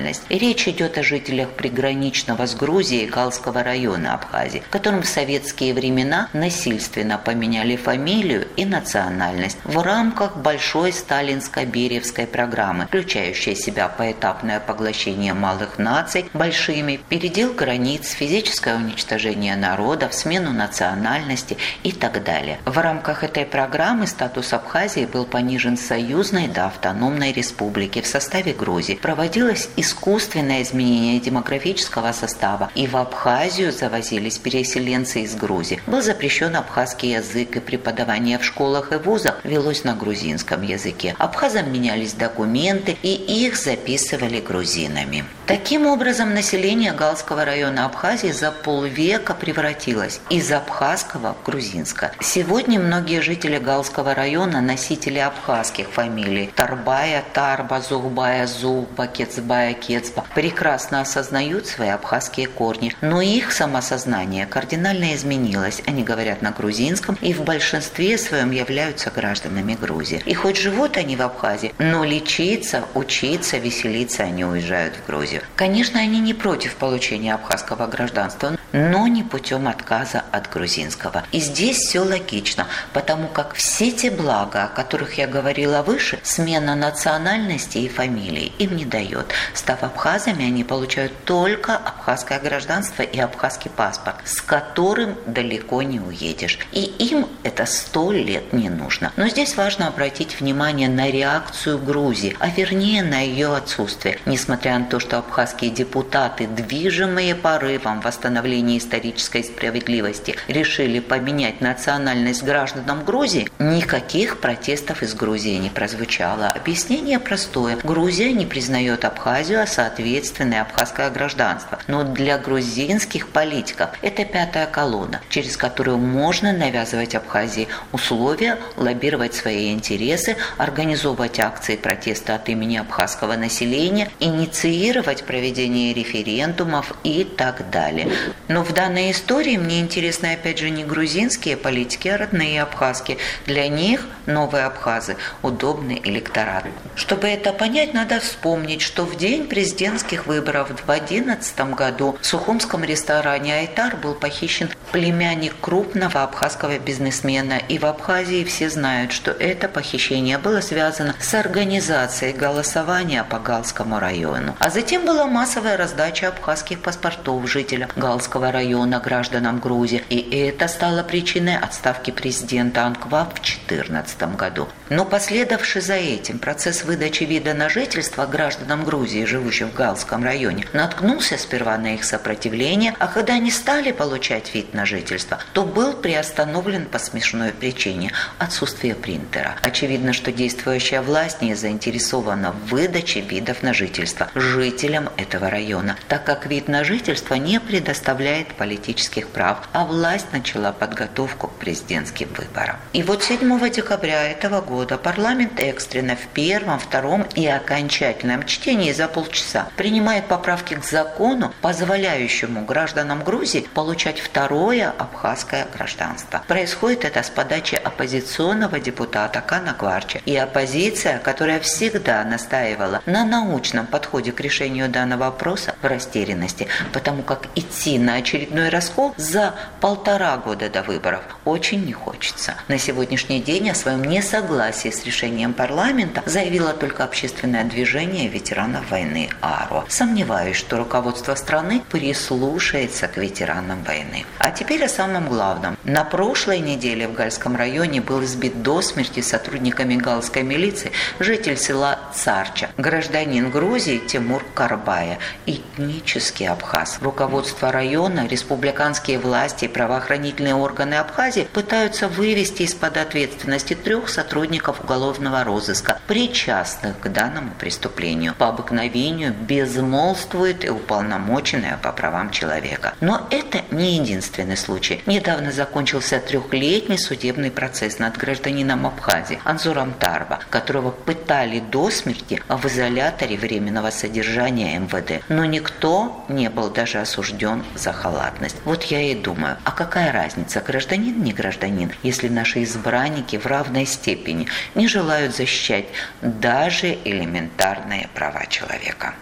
национальность. И речь идет о жителях приграничного с Грузией Галского района Абхазии, которым в советские времена насильственно поменяли фамилию и национальность в рамках большой сталинско-бериевской программы, включающей в себя поэтапное поглощение малых наций большими, передел границ, физическое уничтожение народов, смену национальности и так далее. В рамках этой программы статус Абхазии был понижен с союзной до автономной республики в составе Грузии. Проводилось искусственное изменение демографического состава, и в Абхазию завозились переселенцы из Грузии. Был запрещен абхазский язык, и преподавание в школах и вузах велось на грузинском языке. Абхазам менялись документы, и их записывали грузинами. Таким образом, население Галского района Абхазии за полвека превратилось из абхазского в грузинское. Сегодня многие жители Галского района носители абхазских фамилий Тарбая, Тарба, Зухбая, Зухба, Кецбая, Кецба прекрасно осознают свои абхазские корни, но их самосознание кардинально изменилось. Они говорят на грузинском и в большинстве своем являются гражданами Грузии. И хоть живут они в Абхазии, но лечиться, учиться, веселиться они уезжают в Грузию. Конечно, они не против получения абхазского гражданства, но не путем отказа от грузинского. И здесь все логично, потому как все те блага, о которых я говорила выше, смена национальности и фамилии им не дает. Став абхазами, они получают только абхазское гражданство и абхазский паспорт, с которым далеко не уедешь. И им это 100 лет не нужно. Но здесь важно обратить внимание на реакцию Грузии, а вернее на ее отсутствие. Несмотря на то, что абхазские депутаты, движимые порывом восстановления исторической справедливости, решили поменять национальность гражданам Грузии, никаких протестов из Грузии не прозвучало. Объяснение простое. Грузия не признает Абхазию, а соответственно и абхазское гражданство. Но для грузинских политиков это пятая колонна, через которую можно навязывать Абхазии условия, лоббировать свои интересы, организовывать акции протеста от имени абхазского населения, инициировать проведение референдумов и так далее. Но в данной истории мне интересны опять же не грузинские политики, а родные абхазские. Для них новые абхазы – удобный электорат. Чтобы это понять, надо вспомнить, что в день президентских выборов в 2011 году в сухумском ресторане «Айтар» был похищен племянник крупного абхазского бизнесмена. И в Абхазии все знают, что это похищение было связано с организацией голосования по Галскому району. А затем была массовая раздача абхазских паспортов жителям Галского района гражданам Грузии. И это стало причиной отставки президента Анква в 2014 году. Но последовавший за этим процесс выдачи вида на жительство гражданам Грузии, живущим в Галском районе, наткнулся сперва на их сопротивление, а когда они стали получать вид на жительство, то был приостановлен по смешной причине – отсутствие принтера. Очевидно, что действующая власть не заинтересована в выдаче видов на жительство жителям этого района, так как вид на жительство не предоставляет политических прав, а власть начала подготовку к президентским выборам. И вот 7 декабря этого года парламент экстренно в первом, втором и окончательном чтении за полчаса принимает поправки к закону, позволяющему гражданам Грузии получать второе абхазское гражданство. Происходит это с подачи оппозиционного депутата Кана Кварча. И оппозиция, которая всегда настаивала на научном подходе к решению данного вопроса, в растерянности, потому как идти на очередной раскол за 1,5 года до выборов очень не хочется. На сегодняшний день о своем несогласии с решением парламента заявило только общественное движение ветеранов войны АРО. Сомневаюсь, что руководство страны прислушается к ветеранам войны. А теперь о самом главном. На прошлой неделе в Гальском районе был избит до смерти сотрудниками галской милиции житель села Царча, гражданин Грузии Тимур Карбая, этнический абхаз. Руководство района, республиканские власти и правоохранительные органы Абхазии пытаются вывести из-под ответственности 3 сотрудников уголовного розыска, причастных к данному преступлению. По обыкновению безмолвствует и уполномоченная по правам человека. Но это не единственный случай. Недавно закончился 3-летний судебный процесс над гражданином Абхазии Анзуром Тарба, которого пытали до смерти в изоляторе временного содержания МВД. Но никто не был даже осужден за халатность. Вот я и думаю, а какая разница, гражданин, не гражданин, если наши избранники в равной степени не желают защищать даже элементарные права человека.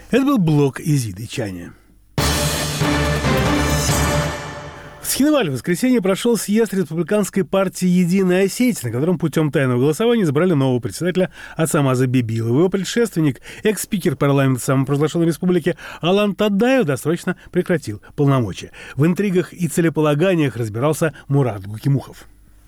Это был блог Изиды Чаня. В Схинвале в воскресенье прошел съезд республиканской партии «Единая Осетия», на котором путем тайного голосования избрали нового председателя Ацамаза Бибилова. Его предшественник, экс-спикер парламента самопровозглашенной республики Алан Таддаев досрочно прекратил полномочия. В интригах и целеполаганиях разбирался Мурат Гукимухов.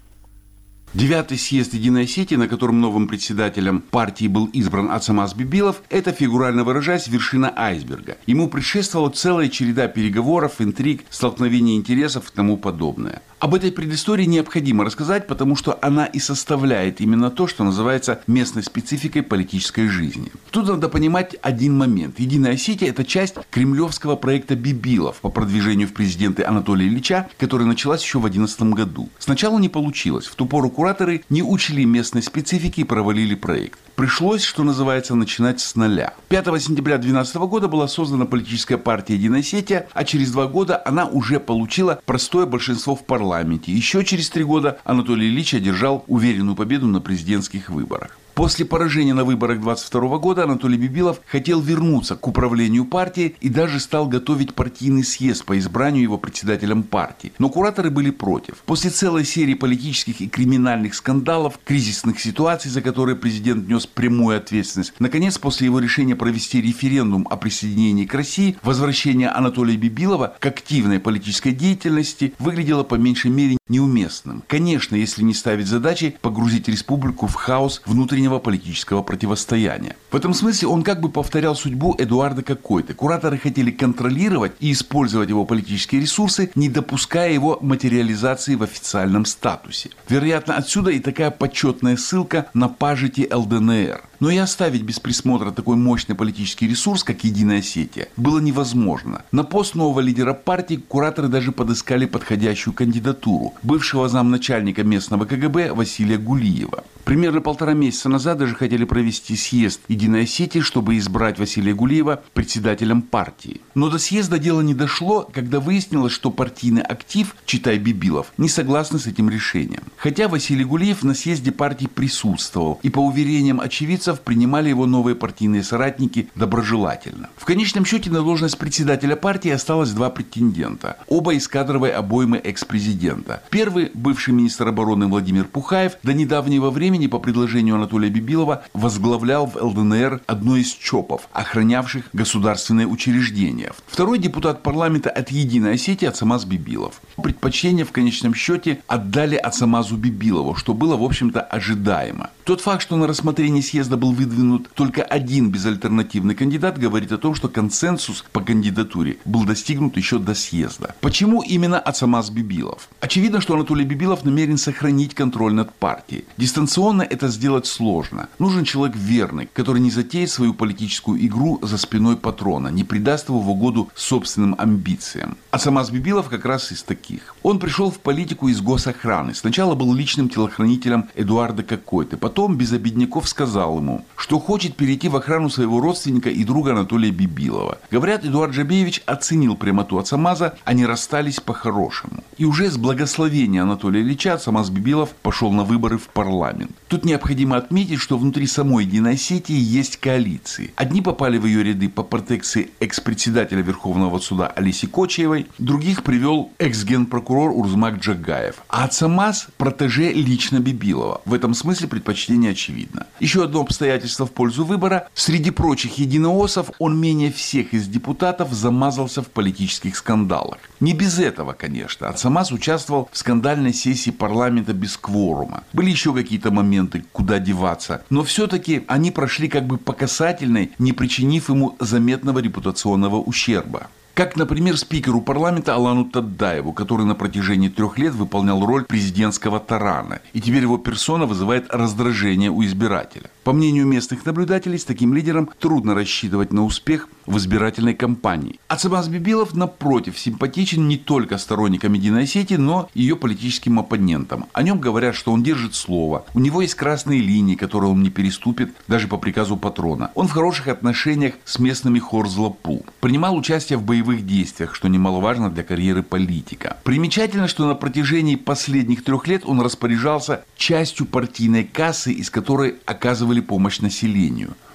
9-й съезд «Единой Осетии», на котором новым председателем партии был избран Ацамаз Бибилов, это, фигурально выражаясь, вершина айсберга. Ему предшествовала целая череда переговоров, интриг, столкновений интересов и тому подобное. Об этой предыстории необходимо рассказать, потому что она и составляет именно то, что называется местной спецификой политической жизни. Тут надо понимать один момент. «Единая Осетия» – это часть кремлевского проекта Бибилов по продвижению в президенты Анатолия Ильича, которая началась еще в 2011 году. Сначала не получилось. В ту пору кураторы не учли местной специфики и провалили проект. Пришлось, что называется, начинать с нуля. 5 сентября 2012 года была создана политическая партия «Единая Осетия», а через 2 года она уже получила простое большинство в парламенте. Еще через 3 года Анатолий Ильич одержал уверенную победу на президентских выборах. После поражения на выборах 22 года Анатолий Бибилов хотел вернуться к управлению партией и даже стал готовить партийный съезд по избранию его председателем партии. Но кураторы были против. После целой серии политических и криминальных скандалов, кризисных ситуаций, за которые президент нес прямую ответственность, наконец, после его решения провести референдум о присоединении к России, возвращение Анатолия Бибилова к активной политической деятельности выглядело по меньшей мере неуместным. Конечно, если не ставить задачи погрузить республику в хаос внутреннего политического противостояния. В этом смысле он как бы повторял судьбу Эдуарда Какойты. Кураторы хотели контролировать и использовать его политические ресурсы, не допуская его материализации в официальном статусе. Вероятно, отсюда и такая почетная ссылка на пажити ЛДНР. Но и оставить без присмотра такой мощный политический ресурс, как «Единая Осетия», было невозможно. На пост нового лидера партии кураторы даже подыскали подходящую кандидатуру – бывшего замначальника местного КГБ Василия Гулиева. Примерно 1,5 месяца назад даже хотели провести съезд «Единой Осетии», чтобы избрать Василия Гулиева председателем партии. Но до съезда дело не дошло, когда выяснилось, что партийный актив, читай Бибилов, не согласны с этим решением. Хотя Василий Гулиев на съезде партии присутствовал, и по уверениям очевидцев принимали его новые партийные соратники доброжелательно. В конечном счете на должность председателя партии осталось 2 претендента, оба из кадровой обоймы экс-президента. Первый, бывший министр обороны Владимир Пухаев, до недавнего времени по предложению Анатолия Бибилова возглавлял в ЛДНР одно из ЧОПов, охранявших государственные учреждения. Второй депутат парламента от «Единой Осетии» Ацамаз Бибилов. Предпочтение в конечном счете отдали Ацамазу Бибилову, что было, в общем-то, ожидаемо. Тот факт, что на рассмотрение съезда был выдвинут только один безальтернативный кандидат, говорит о том, что консенсус по кандидатуре был достигнут еще до съезда. Почему именно Ацамаз Бибилов? Очевидно, что Анатолий Бибилов намерен сохранить контроль над партией. Дистанционно это сделать сложно. Нужен человек верный, который не затеет свою политическую игру за спиной патрона, не придаст его в угоду собственным амбициям. Ацамаз Бибилов как раз из таких. Он пришел в политику из госохраны. Сначала был личным телохранителем Эдуарда Какойты. Потом без обидняков сказал ему, что хочет перейти в охрану своего родственника и друга Анатолия Бибилова. Говорят, Эдуард Жабеевич оценил прямоту Ацамаза, они расстались по-хорошему. И уже с благословения Анатолия Ильича Ацамаз Бибилов пошел на выборы в парламент. Тут необходимо отметить, что внутри самой «Единой Осетии» есть коалиции. Одни попали в ее ряды по протекции экс-председателя Верховного суда Олеси Кочаевой, других привел экс-генпрокурор Урзмак Джагаев. А Ацамаз – протеже лично Бибилова. В этом смысле предпочтение очевидно. Еще одно обстоятельство в пользу выбора. Среди прочих единоосов он менее всех из депутатов замазался в политических скандалах. Не без этого, конечно. Ацамаз участвовал в скандальной сессии парламента без кворума. Были еще какие-то моменты, куда деваться. Но все-таки они прошли как бы по касательной, не причинив ему заметного репутационного ущерба. Как, например, спикеру парламента Алану Таддаеву, который на протяжении 3 лет выполнял роль президентского тарана. И теперь его персона вызывает раздражение у избирателя. По мнению местных наблюдателей, с таким лидером трудно рассчитывать на успех в избирательной кампании. Ацамаз Бибилов, напротив, симпатичен не только сторонникам «Единой Осетии», но и ее политическим оппонентам. О нем говорят, что он держит слово. У него есть красные линии, которые он не переступит даже по приказу патрона. Он в хороших отношениях с местными Хорзлапу. Принимал участие в боевых действиях, что немаловажно для карьеры политика. Примечательно, что на протяжении последних 3 лет он распоряжался частью партийной кассы, из которой оказывали помощь населению.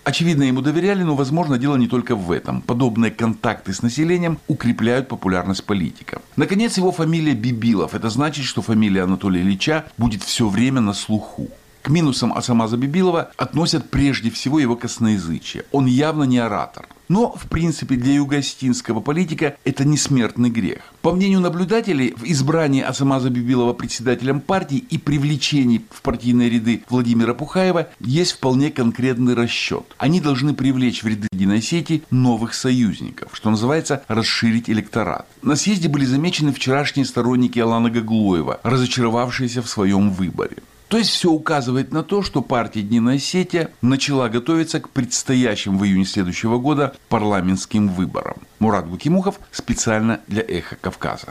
Очевидно, ему доверяли, но, возможно, дело не только в этом. Подобные контакты с населением укрепляют популярность политика. Наконец, его фамилия Бибилов. Это значит, что фамилия Анатолия Ильича будет все время на слуху. К минусам Асамаза Бибилова относят прежде всего его косноязычие. Он явно не оратор. Но, в принципе, для юго-осетинского политика это не смертный грех. По мнению наблюдателей, в избрании Асамаза Бибилова председателем партии и привлечении в партийные ряды Владимира Пухаева есть вполне конкретный расчет. Они должны привлечь в ряды Единой Осетии новых союзников, что называется расширить электорат. На съезде были замечены вчерашние сторонники Алана Гаглоева, разочаровавшиеся в своем выборе. То есть все указывает на то, что партия «Единая Осетия» начала готовиться к предстоящим в июне следующего года парламентским выборам. Мурат Гукимухов специально для «Эхо Кавказа».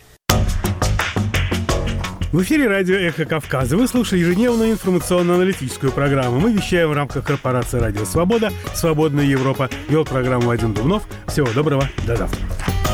В эфире радио «Эхо Кавказа». Вы слушаете ежедневную информационно-аналитическую программу. Мы вещаем в рамках корпорации «Радио Свобода», «Свободная Европа». Вел программу Вадим Дубнов. Всего доброго. До завтра.